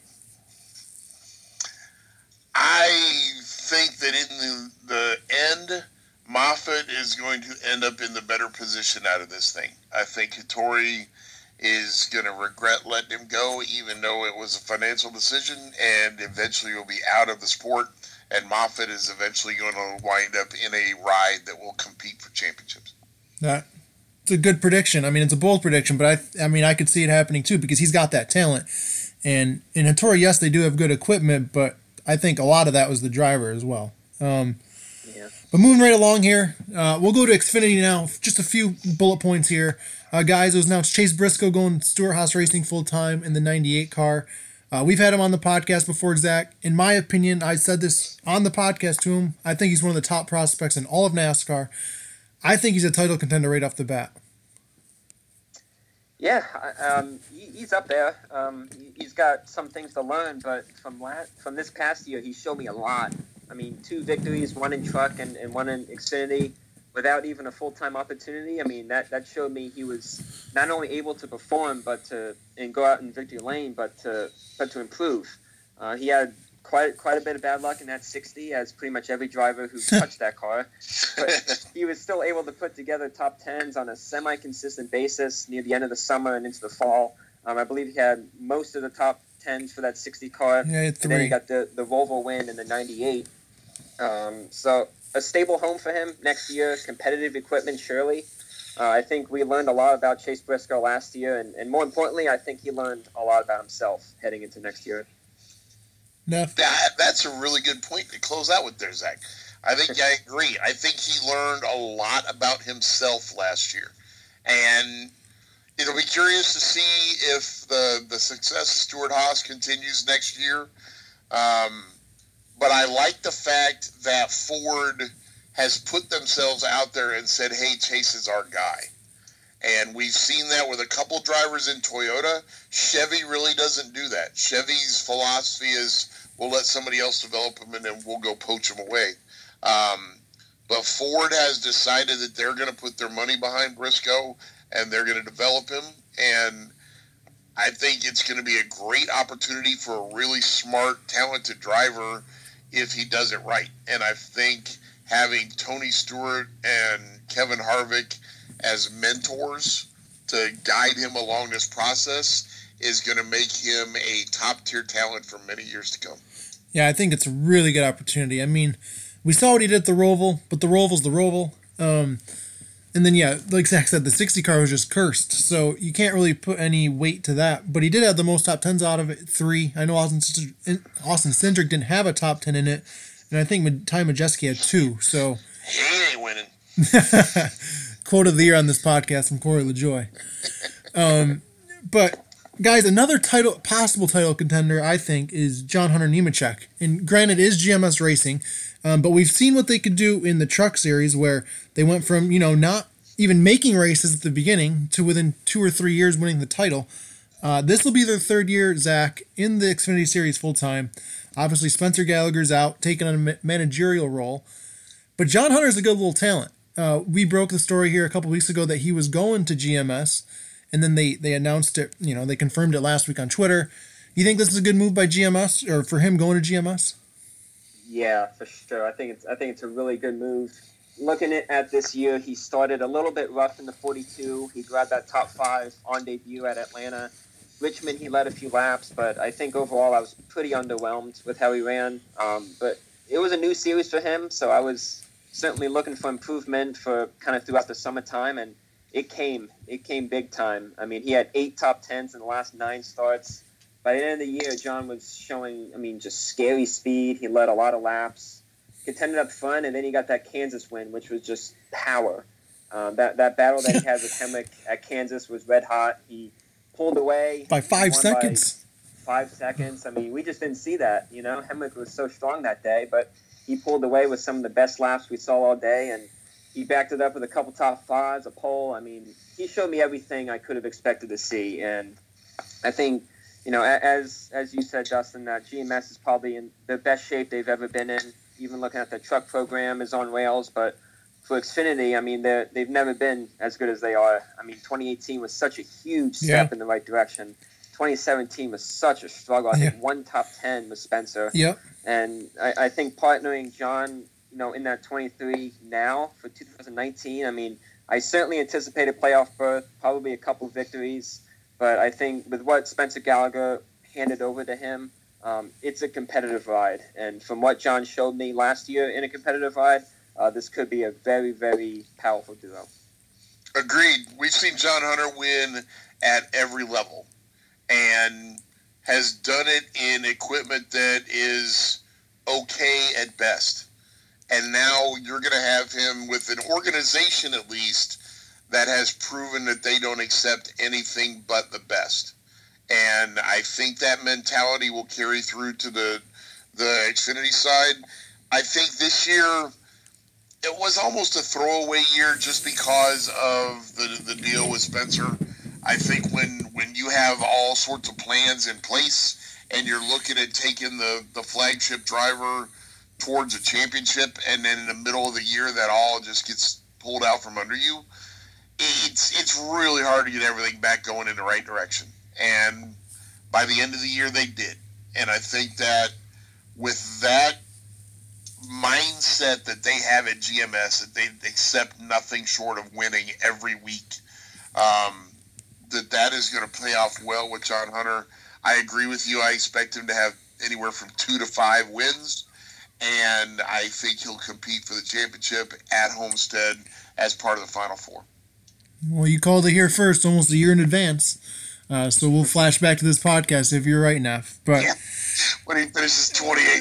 I think that in the end, Moffitt is going to end up in the better position out of this thing. I think Hattori is going to regret letting him go, even though it was a financial decision, and eventually will be out of the sport. And Moffitt is eventually going to wind up in a ride that will compete for championships. That's a good prediction. I mean, it's a bold prediction, but I mean, I could see it happening too because he's got that talent. And in Hattori, yes, they do have good equipment, but I think a lot of that was the driver as well. But moving right along here, we'll go to Xfinity now. Just a few bullet points here. Guys, it was now Chase Briscoe going Stewart-Haas Racing full-time in the 98 car. We've had him on the podcast before, Zach. In my opinion, I said this on the podcast to him. I think he's one of the top prospects in all of NASCAR. I think he's a title contender right off the bat. Yeah, he's up there. He's got some things to learn, but from this past year, he showed me a lot. I mean, 2 victories, 1 in truck and 1 in Xfinity, without even a full-time opportunity. I mean, that showed me he was not only able to perform and go out in victory lane, but to improve. He had quite a bit of bad luck in that 60, as pretty much every driver who touched that car. But he was still able to put together top 10s on a semi-consistent basis near the end of the summer and into the fall. I believe he had most of the top 10s for that 60 car. Yeah, and then he got the Volvo win in the 98. So a stable home for him next year, competitive equipment, surely. I think we learned a lot about Chase Briscoe last year, and more importantly, I think he learned a lot about himself heading into next year. That's a really good point to close out with there, Zach. I think I agree. I think he learned a lot about himself last year. And it'll be curious to see if the success of Stewart-Haas continues next year. But I like the fact that Ford has put themselves out there and said, hey, Chase is our guy. And we've seen that with a couple drivers in Toyota. Chevy really doesn't do that. Chevy's philosophy is we'll let somebody else develop them and then we'll go poach them away. But Ford has decided that they're going to put their money behind Briscoe and they're going to develop him. And I think it's going to be a great opportunity for a really smart, talented driver if he does it right. And I think having Tony Stewart and Kevin Harvick as mentors to guide him along this process is going to make him a top-tier talent for many years to come. Yeah, I think it's a really good opportunity. I mean, we saw what he did at the Roval, but the Roval's the Roval. And then, yeah, like Zach said, the 60 car was just cursed, so you can't really put any weight to that. But he did have the most top 10s out of it, 3. I know Austin Cindric didn't have a top 10 in it, and I think Ty Majeski had 2. So he ain't winning. Quote of the year on this podcast from Corey LaJoy. But guys, another possible title contender, I think, is John Hunter Nemechek. And granted, it is GMS Racing, but we've seen what they could do in the Truck Series, where they went from not even making races at the beginning to within 2 or 3 years winning the title. This will be their 3rd year, Zach, in the Xfinity Series full time. Obviously, Spencer Gallagher's out, taking on a managerial role, but John Hunter's a good little talent. We broke the story here a couple weeks ago that he was going to GMS, and then they announced it, they confirmed it last week on Twitter. You think this is a good move by GMS, or for him going to GMS? Yeah, for sure. I think it's a really good move. Looking at this year, he started a little bit rough in the 42. He grabbed that top 5 on debut at Atlanta. Richmond, he led a few laps, but I think overall I was pretty underwhelmed with how he ran. But it was a new series for him, so I was certainly looking for improvement for kind of throughout the summertime, and it came big time. I mean, he had 8 top 10s in the last 9 starts. By the end of the year, John was showing, just scary speed. He led a lot of laps, contended up front, and then he got that Kansas win, which was just power. That battle that he had with Hemrick at Kansas was red hot. He pulled away by 5 seconds. By 5 seconds. I mean, we just didn't see that. Hemrick was so strong that day, but he pulled away with some of the best laps we saw all day, and he backed it up with a couple top 5s, a pole. I mean, he showed me everything I could have expected to see, and I think, as you said, Dustin, that GMS is probably in the best shape they've ever been in. Even looking at the truck program is on rails, but for Xfinity, I mean, they've never been as good as they are. I mean, 2018 was such a huge step in the right direction. 2017 was such a struggle. I think 1 top 10 was Spencer. Yep. And I think partnering John, in that 23 now for 2019, I mean, I certainly anticipate a playoff berth, probably a couple victories. But I think with what Spencer Gallagher handed over to him, it's a competitive ride. And from what John showed me last year in a competitive ride, this could be a very, very powerful duo. Agreed. We've seen John Hunter win at every level and has done it in equipment that is okay at best. And now you're going to have him with an organization, at least, that has proven that they don't accept anything but the best. And I think that mentality will carry through to the Xfinity side. I think this year it was almost a throwaway year just because of the deal with Spencer. I think when you have all sorts of plans in place and you're looking at taking the flagship driver towards a championship, and then in the middle of the year that all just gets pulled out from under you, it's really hard to get everything back going in the right direction. And by the end of the year, they did. And I think that with that mindset that they have at GMS, that they accept nothing short of winning every week, that is going to play off well with John Hunter. I agree with you. I expect him to have anywhere from 2 to 5 wins, and I think he'll compete for the championship at Homestead as part of the Final Four. Well, you called it here first, almost a year in advance. So we'll flash back to this podcast if you're right, Neff. But yeah. When he finishes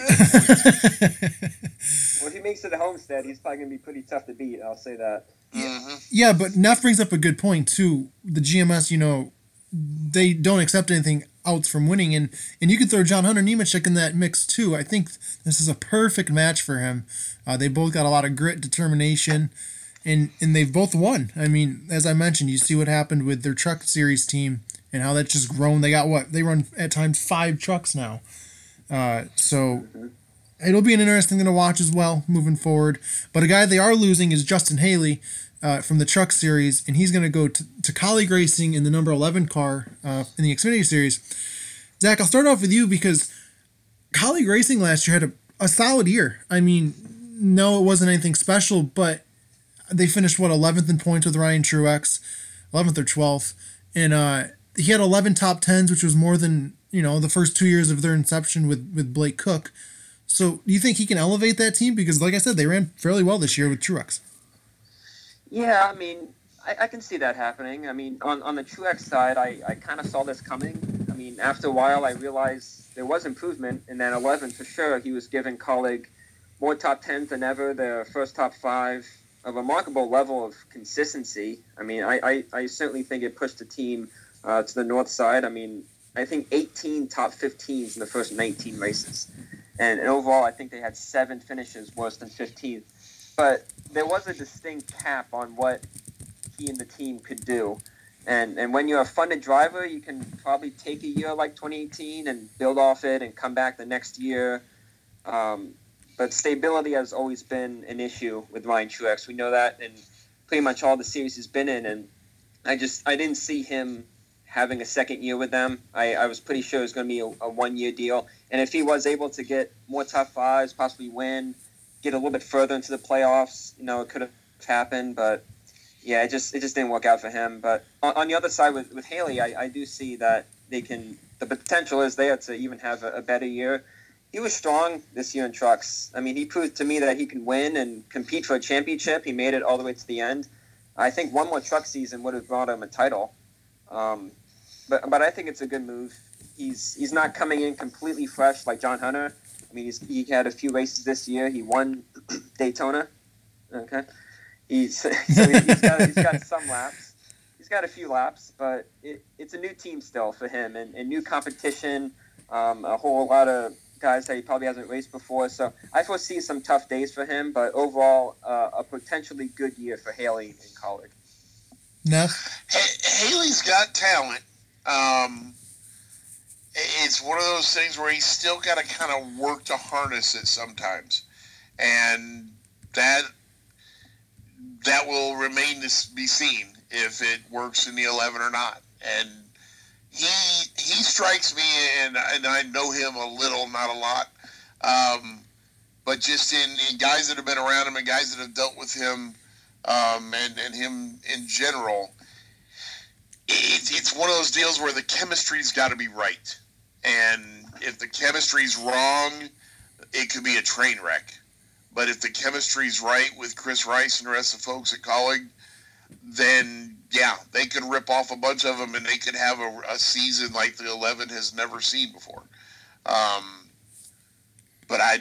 28th. Well, if he makes it at Homestead, he's probably going to be pretty tough to beat. I'll say that. Mm-hmm. Yeah, but Neff brings up a good point, too. The GMS, they don't accept anything else from winning. And you could throw John Hunter Nemechek in that mix, too. I think this is a perfect match for him. They both got a lot of grit, determination. And they've both won. I mean, as I mentioned, you see what happened with their truck series team and how that's just grown. They got they run at times 5 trucks now. So it'll be an interesting thing to watch as well moving forward. But a guy they are losing is Justin Haley from the truck series, and he's going to go to Colleague Racing in the number 11 car in the Xfinity series. Zach, I'll start off with you because Colleague Racing last year had a solid year. I mean, no, it wasn't anything special, but they finished, 11th in points with Ryan Truex, 11th or 12th. And he had 11 top 10s, which was more than, the first 2 years of their inception with Blake Cook. So do you think he can elevate that team? Because, like I said, they ran fairly well this year with Truex. Yeah, I mean, I can see that happening. I mean, on the Truex side, I kind of saw this coming. I mean, after a while, I realized there was improvement in that 11 for sure. He was giving Colleague more top 10s than ever, their first top 5. A remarkable level of consistency. I mean, I certainly think it pushed the team to the north side. I mean, I think 18 top 15s in the first 19 races. And overall, I think they had 7 finishes worse than 15th. But there was a distinct cap on what he and the team could do. And when you're a funded driver, you can probably take a year like 2018 and build off it and come back the next year. But stability has always been an issue with Ryan Truex. We know that in pretty much all the series he's been in. And I didn't see him having a second year with them. I was pretty sure it was going to be a 1-year deal. And if he was able to get more top 5s, possibly win, get a little bit further into the playoffs, it could have happened. But, yeah, it just didn't work out for him. But on the other side with Haley, I do see that the potential is there to even have a better year. He was strong this year in trucks. I mean, he proved to me that he can win and compete for a championship. He made it all the way to the end. I think one more truck season would have brought him a title. But I think it's a good move. He's not coming in completely fresh like John Hunter. I mean, he had a few races this year. He won Daytona. Okay, he's got some laps. He's got a few laps, but it's a new team still for him and new competition. A whole lot of guys that he probably hasn't raced before. So I foresee some tough days for him, but overall, a potentially good year for Haley in Kaulig. No, Haley's got talent. It's one of those things where he's still got to kind of work to harness it sometimes, and that will remain to be seen if it works in the 11 or not. And he strikes me, and I know him a little, not a lot, but just in guys that have been around him and guys that have dealt with him, and him in general, it's one of those deals where the chemistry's got to be right. And if the chemistry's wrong, it could be a train wreck. But if the chemistry's right with Chris Rice and the rest of the folks at Kaulig, then, yeah, they could rip off a bunch of them and they could have a season like the 11 has never seen before. But I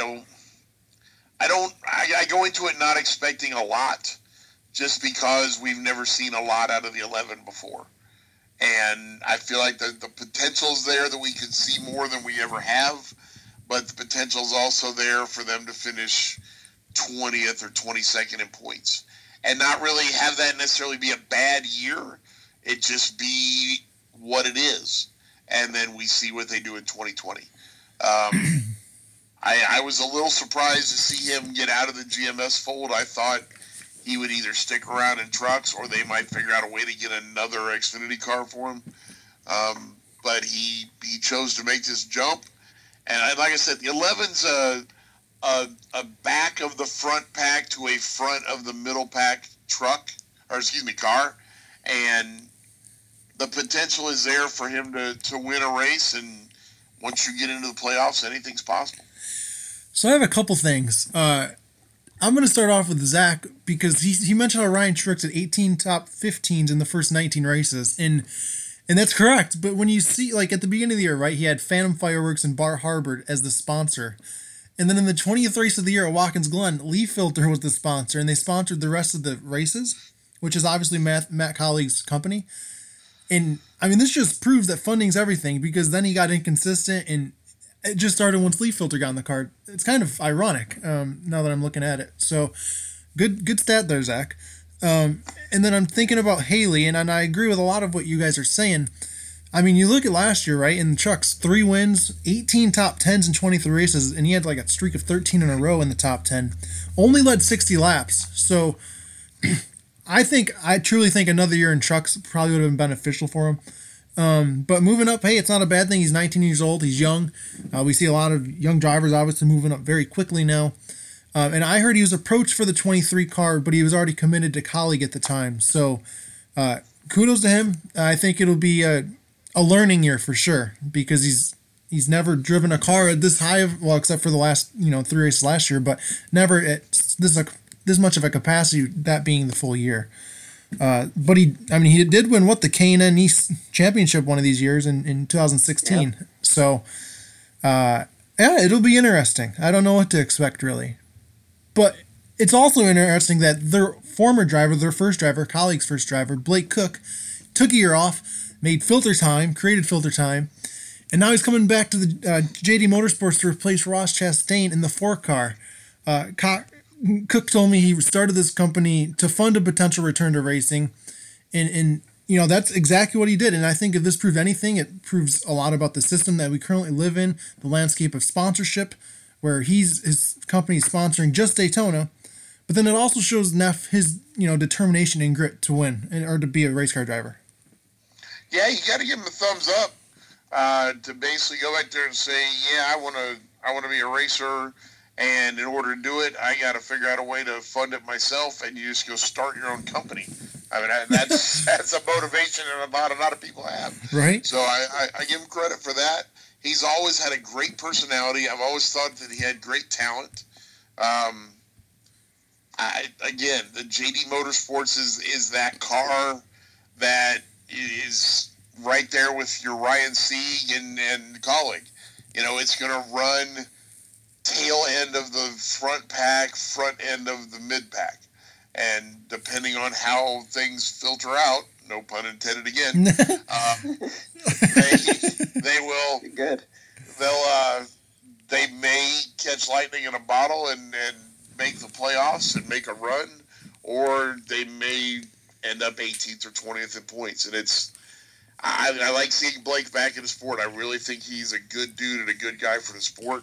go into it not expecting a lot just because we've never seen a lot out of the 11 before. And I feel like the potential's there that we could see more than we ever have, but the potential's also there for them to finish 20th or 22nd in points and not really have that necessarily be a bad year. It just be what it is. And then we see what they do in 2020. I was a little surprised to see him get out of the GMS fold. I thought he would either stick around in trucks or they might figure out a way to get another Xfinity car for him. But he chose to make this jump. And like I said, the 11's a back of the front pack to a front of the middle pack car. And the potential is there for him to win a race. And once you get into the playoffs, anything's possible. So I have a couple things. I'm going to start off with Zach because he mentioned how Ryan Truex had 18 top 15s in the first 19 races, and that's correct. But when you see, like, at the beginning of the year, right, he had Phantom Fireworks and Bar Harbor as the sponsor, and then in the 20th race of the year at Watkins Glen, Leaf Filter was the sponsor, and they sponsored the rest of the races, which is obviously Matt Kaulig's company. And I mean, this just proves that funding's everything because then he got inconsistent and it just started once Leaf Filter got on the card. It's kind of ironic now that I'm looking at it. So good stat there, Zach. And then I'm thinking about Haley, and I agree with a lot of what you guys are saying. I mean, you look at last year, right? In the trucks, 3 wins, 18 top 10s in 23 races, and he had like a streak of 13 in a row in the top 10. Only led 60 laps. So I truly think another year in trucks probably would have been beneficial for him. But moving up, hey, it's not a bad thing. He's 19 years old. He's young. We see a lot of young drivers obviously moving up very quickly now. And I heard he was approached for the 23 car, but he was already committed to Kaulig at the time. So kudos to him. I think it'll be a learning year for sure because he's never driven a car at this high of, well, except for the last 3 races last year, but never at this much of a capacity, that being the full year. But he did win the K&N East Championship one of these years in 2016. Yep. So, yeah, it'll be interesting. I don't know what to expect really, but it's also interesting that their former driver, their first driver, Kaulig's first driver, Blake Cook, took a year off, made created filter time, and now he's coming back to the JD Motorsports to replace Ross Chastain in the 4 car. Cook told me he started this company to fund a potential return to racing, and that's exactly what he did. And I think if this proved anything, it proves a lot about the system that we currently live in, the landscape of sponsorship, where his company is sponsoring just Daytona, but then it also shows Neff his determination and grit to win or to be a race car driver. Yeah, you got to give him a thumbs up to basically go back there and say, yeah, I want to be a racer. And in order to do it, I got to figure out a way to fund it myself, and you just go start your own company. I mean, that's a motivation that a lot of people have. Right. So I give him credit for that. He's always had a great personality. I've always thought that he had great talent. Again, the JD Motorsports is that car that is right there with your Ryan Sieg and Colleague. It's going to run tail end of the front pack, front end of the mid pack. And depending on how things filter out, no pun intended again, they will. Good. They may catch lightning in a bottle and make the playoffs and make a run, or they may end up 18th or 20th in points. And I like seeing Blake back in the sport. I really think he's a good dude and a good guy for the sport.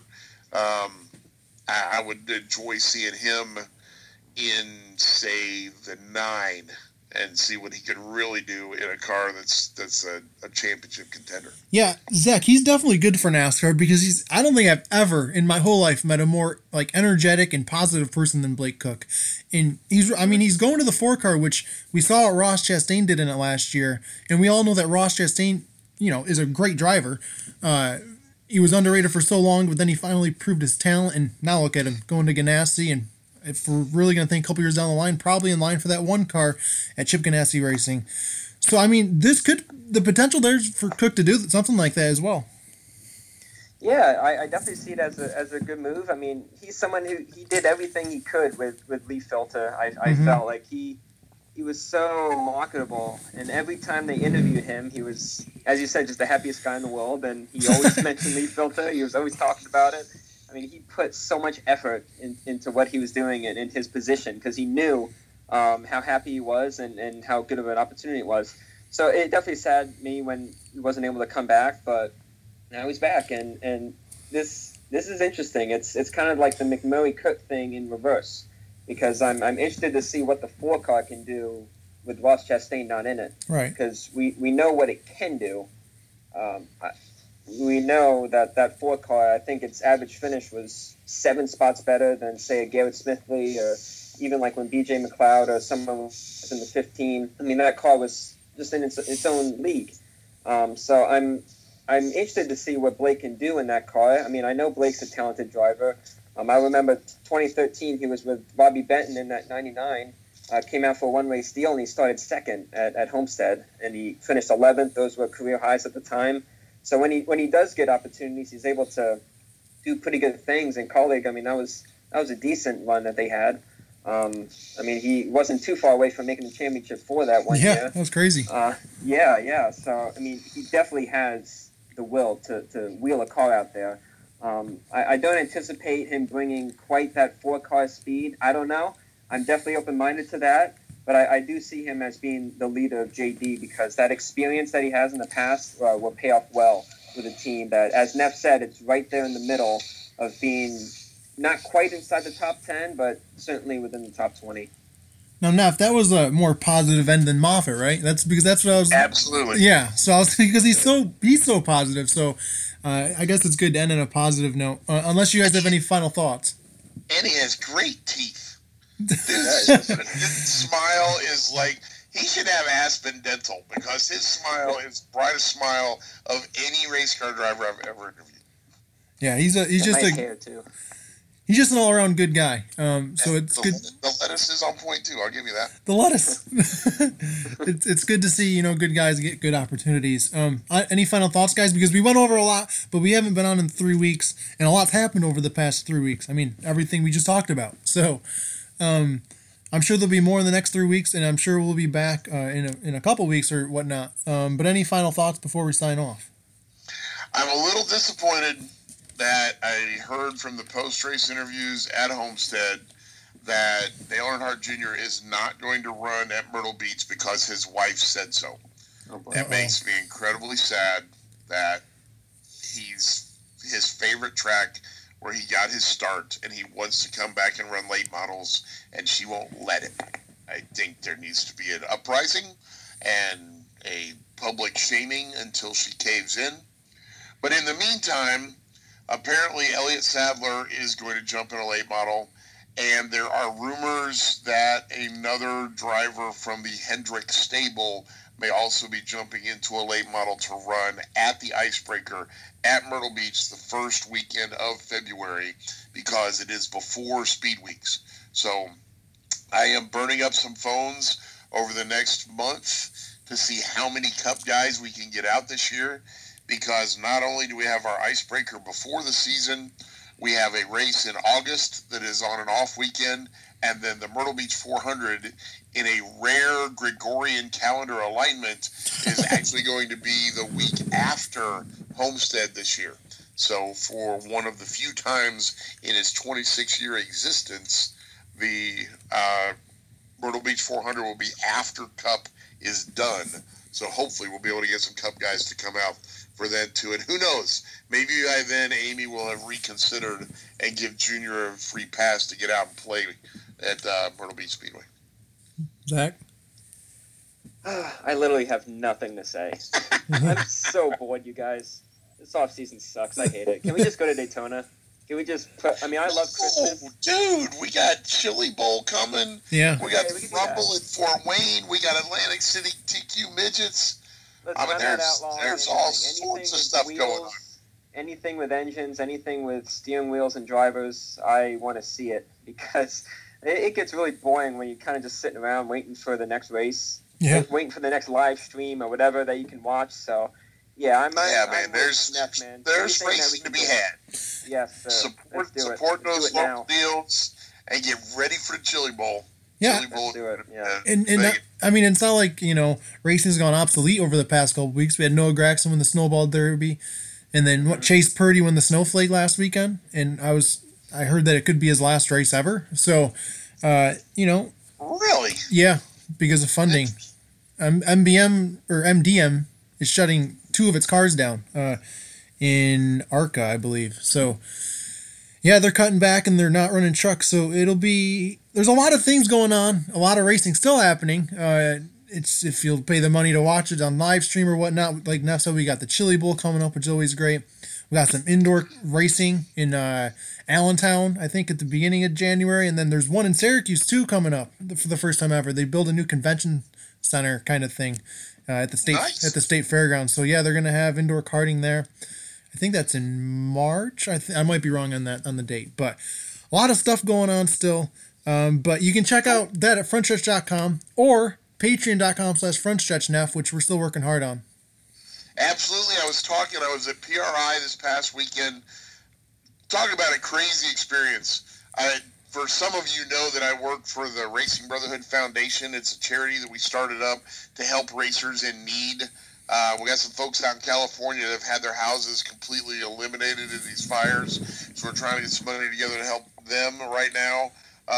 I would enjoy seeing him in, say, the 9 and see what he could really do in a car that's a championship contender. Yeah, Zach, he's definitely good for NASCAR because I don't think I've ever in my whole life met a more energetic and positive person than Blake Koch. And he's going to the 4 car, which we saw what Ross Chastain did in it last year, and we all know that Ross Chastain, is a great driver. He was underrated for so long, but then he finally proved his talent, and now look at him going to Ganassi, and if we're really going to think a couple years down the line, probably in line for that 1 car at Chip Ganassi Racing. So, the potential there's for Cook to do something like that as well. Yeah, I definitely see it as a good move. He's someone who he did everything he could with Lee Filter. I felt like he was so marketable, and every time they interviewed him, he was, as you said, just the happiest guy in the world, and he always mentioned Lee Filter. He was always talking about it. He put so much effort into what he was doing and in his position because he knew how happy he was and how good of an opportunity it was. So it definitely saddened me when he wasn't able to come back, but now he's back, and this is interesting. It's kind of like the McMurray Cook thing in reverse, because I'm interested to see what the 4 car can do with Ross Chastain not in it, right? Because we know what it can do. We know that 4 car, I think its average finish was 7 spots better than, say, a Garrett Smithley, or even like when BJ McLeod or someone was in the 15. That car was just in its own league. So I'm interested to see what Blake can do in that car. I know Blake's a talented driver. I remember 2013, he was with Bobby Benton in that 99, came out for a one-race deal, and he started second at Homestead, and he finished 11th. Those were career highs at the time. So when he does get opportunities, he's able to do pretty good things. And Colleague, that was a decent run that they had. He wasn't too far away from making the championship for that one year. Yeah, that was crazy. Yeah. So he definitely has the will to wheel a car out there. I don't anticipate him bringing quite that 4 car speed. I don't know. I'm definitely open-minded to that. But I do see him as being the leader of JD because that experience that he has in the past will pay off well with a team that, as Neff said, it's right there in the middle of being not quite inside the top 10, but certainly within the top 20. Now, Neff, that was a more positive end than Moffitt, right? That's what I was... Absolutely. Yeah, so I was thinking, because he's so positive, so I guess it's good to end on a positive note, unless you guys have any final thoughts. And he has great teeth. His smile is like, he should have Aspen Dental because his smile is the brightest smile of any race car driver I've ever interviewed. Yeah, he's just nice hair too. He's just an all-around good guy. So it's good. The lettuce is on point too. I'll give you that. The lettuce. it's good to see good guys get good opportunities. Any final thoughts, guys? Because we went over a lot, but we haven't been on in 3 weeks, and a lot's happened over the past 3 weeks. Everything we just talked about. So. I'm sure there'll be more in the next 3 weeks, and I'm sure we'll be back in a couple weeks or whatnot. But any final thoughts before we sign off? I'm a little disappointed that I heard from the post-race interviews at Homestead that Dale Earnhardt Jr. is not going to run at Myrtle Beach because his wife said so. It makes me incredibly sad that his favorite track where he got his start, and he wants to come back and run late models, and she won't let him. I think there needs to be an uprising and a public shaming until she caves in. But in the meantime, apparently Elliott Sadler is going to jump in a late model, and there are rumors that another driver from the Hendrick stable may also be jumping into a late model to run at the Icebreaker at Myrtle Beach the first weekend of February because it is before Speed Weeks. So I am burning up some phones over the next month to see how many Cup guys we can get out this year, because not only do we have our icebreaker before the season, we have a race in August that is on an off weekend, and then the Myrtle Beach 400 in a rare Gregorian calendar alignment is actually going to be the week after Homestead this year. So for one of the few times in its 26-year existence, the Myrtle Beach 400 will be after Cup is done. So hopefully we'll be able to get some Cup guys to come out for that too. And who knows, maybe by then Amy will have reconsidered and give Junior a free pass to get out and play at Myrtle Beach Speedway. Zach? I literally have nothing to say. I'm so bored, you guys. This offseason sucks. I hate it. Can we just go to Daytona? Can we just put... I mean, I love Christmas. Oh, dude, we got Chili Bowl coming. Yeah. We got the Rumble at Fort Wayne. We got Atlantic City TQ Midgets. Let's I mean, run that outlaw. there's all sorts of stuff going on. Anything with engines, anything with steering wheels and drivers, I want to see it, because it gets really boring when you're kind of just sitting around waiting for the next race, waiting for the next live stream or whatever that you can watch. So, yeah, there's racing to be had. Yes, sir. Support those local deals and get ready for the Chili Bowl. Yeah. Chili Bowl. Let's do it. Yeah. And I mean, it's not like, racing's gone obsolete over the past couple weeks. We had Noah Gragson win the Snowball Derby, and then Chase Purdy won the Snowflake last weekend. And I heard that it could be his last race ever. So, Really? Yeah, because of funding. MDM is shutting 2 of its cars down in ARCA, I believe. So, yeah, they're cutting back and they're not running trucks. So there's a lot of things going on, a lot of racing still happening. It's if you'll pay the money to watch it on live stream or whatnot. Like Neff said, we got the Chili Bowl coming up, which is always great. We got some indoor racing in Allentown, I think, at the beginning of January. And then there's one in Syracuse, too, coming up for the first time ever. They build a new convention center kind of thing at the state fairgrounds. So, yeah, they're going to have indoor karting there. I think that's in March. I might be wrong on the date. But a lot of stuff going on still. But you can check out that at frontstretch.com or patreon.com/frontstretchneff, which we're still working hard on. Absolutely. I was at PRI this past weekend. Talk about a crazy experience. For some of you know that I work for the Racing Brotherhood Foundation. It's a charity that we started up to help racers in need. We got some folks out in California that have had their houses completely eliminated in these fires. So we're trying to get some money together to help them right now.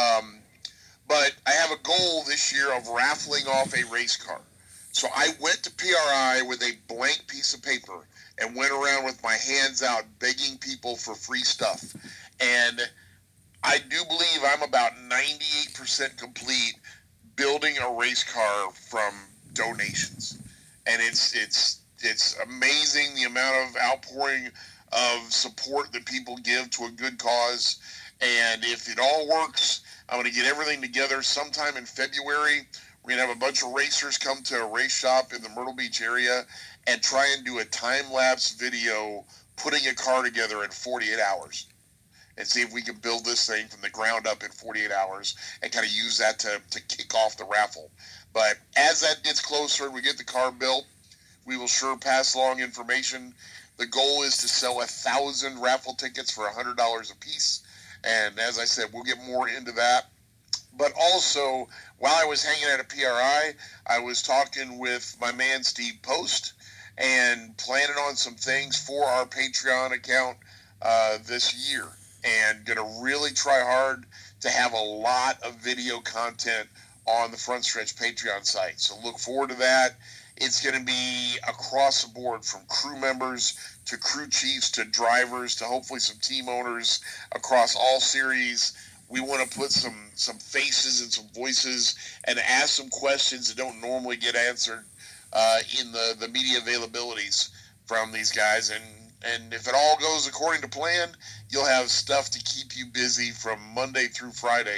But I have a goal this year of raffling off a race car. So I went to PRI with a blank piece of paper and went around with my hands out begging people for free stuff. And I do believe I'm about 98% complete building a race car from donations. And it's amazing the amount of outpouring of support that people give to a good cause. And if it all works, I'm going to get everything together sometime in February. We're going to have a bunch of racers come to a race shop in the Myrtle Beach area and try and do a time-lapse video putting a car together in 48 hours and see if we can build this thing from the ground up in 48 hours and kind of use that to kick off the raffle. But as that gets closer and we get the car built, we will sure pass along information. The goal is to sell 1,000 raffle tickets for $100 a piece. And as I said, we'll get more into that. But also, while I was hanging out at PRI, I was talking with my man Steve Post and planning on some things for our Patreon account this year. And going to really try hard to have a lot of video content on the Front Stretch Patreon site. So look forward to that. It's going to be across the board, from crew members to crew chiefs to drivers to hopefully some team owners across all series. We want to put some faces and some voices and ask some questions that don't normally get answered in the media availabilities from these guys. And if it all goes according to plan, you'll have stuff to keep you busy from Monday through Friday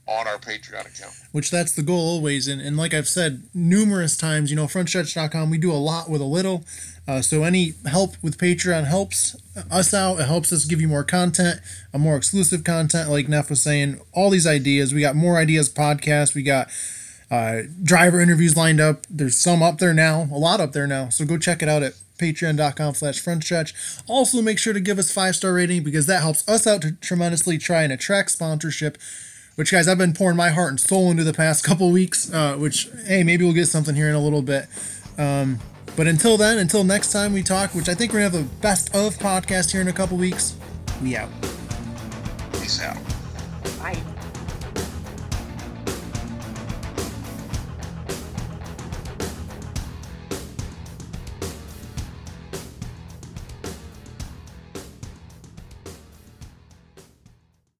on our Patreon account. Which that's the goal always. And like I've said numerous times, frontstretch.com, we do a lot with a little. So any help with Patreon helps us out. It helps us give you more content, a more exclusive content. Like Neff was saying, all these ideas. We got more ideas podcasts. We got driver interviews lined up. There's some up there now, a lot up there now. So go check it out at patreon.com/frontstretch. Also make sure to give us 5-star rating because that helps us out to tremendously try and attract sponsorship, which, guys, I've been pouring my heart and soul into the past couple weeks, which, hey, maybe we'll get something here in a little bit. But until then, until next time we talk, which I think we're going to have the best of podcast here in a couple weeks, we out. Peace out. Bye.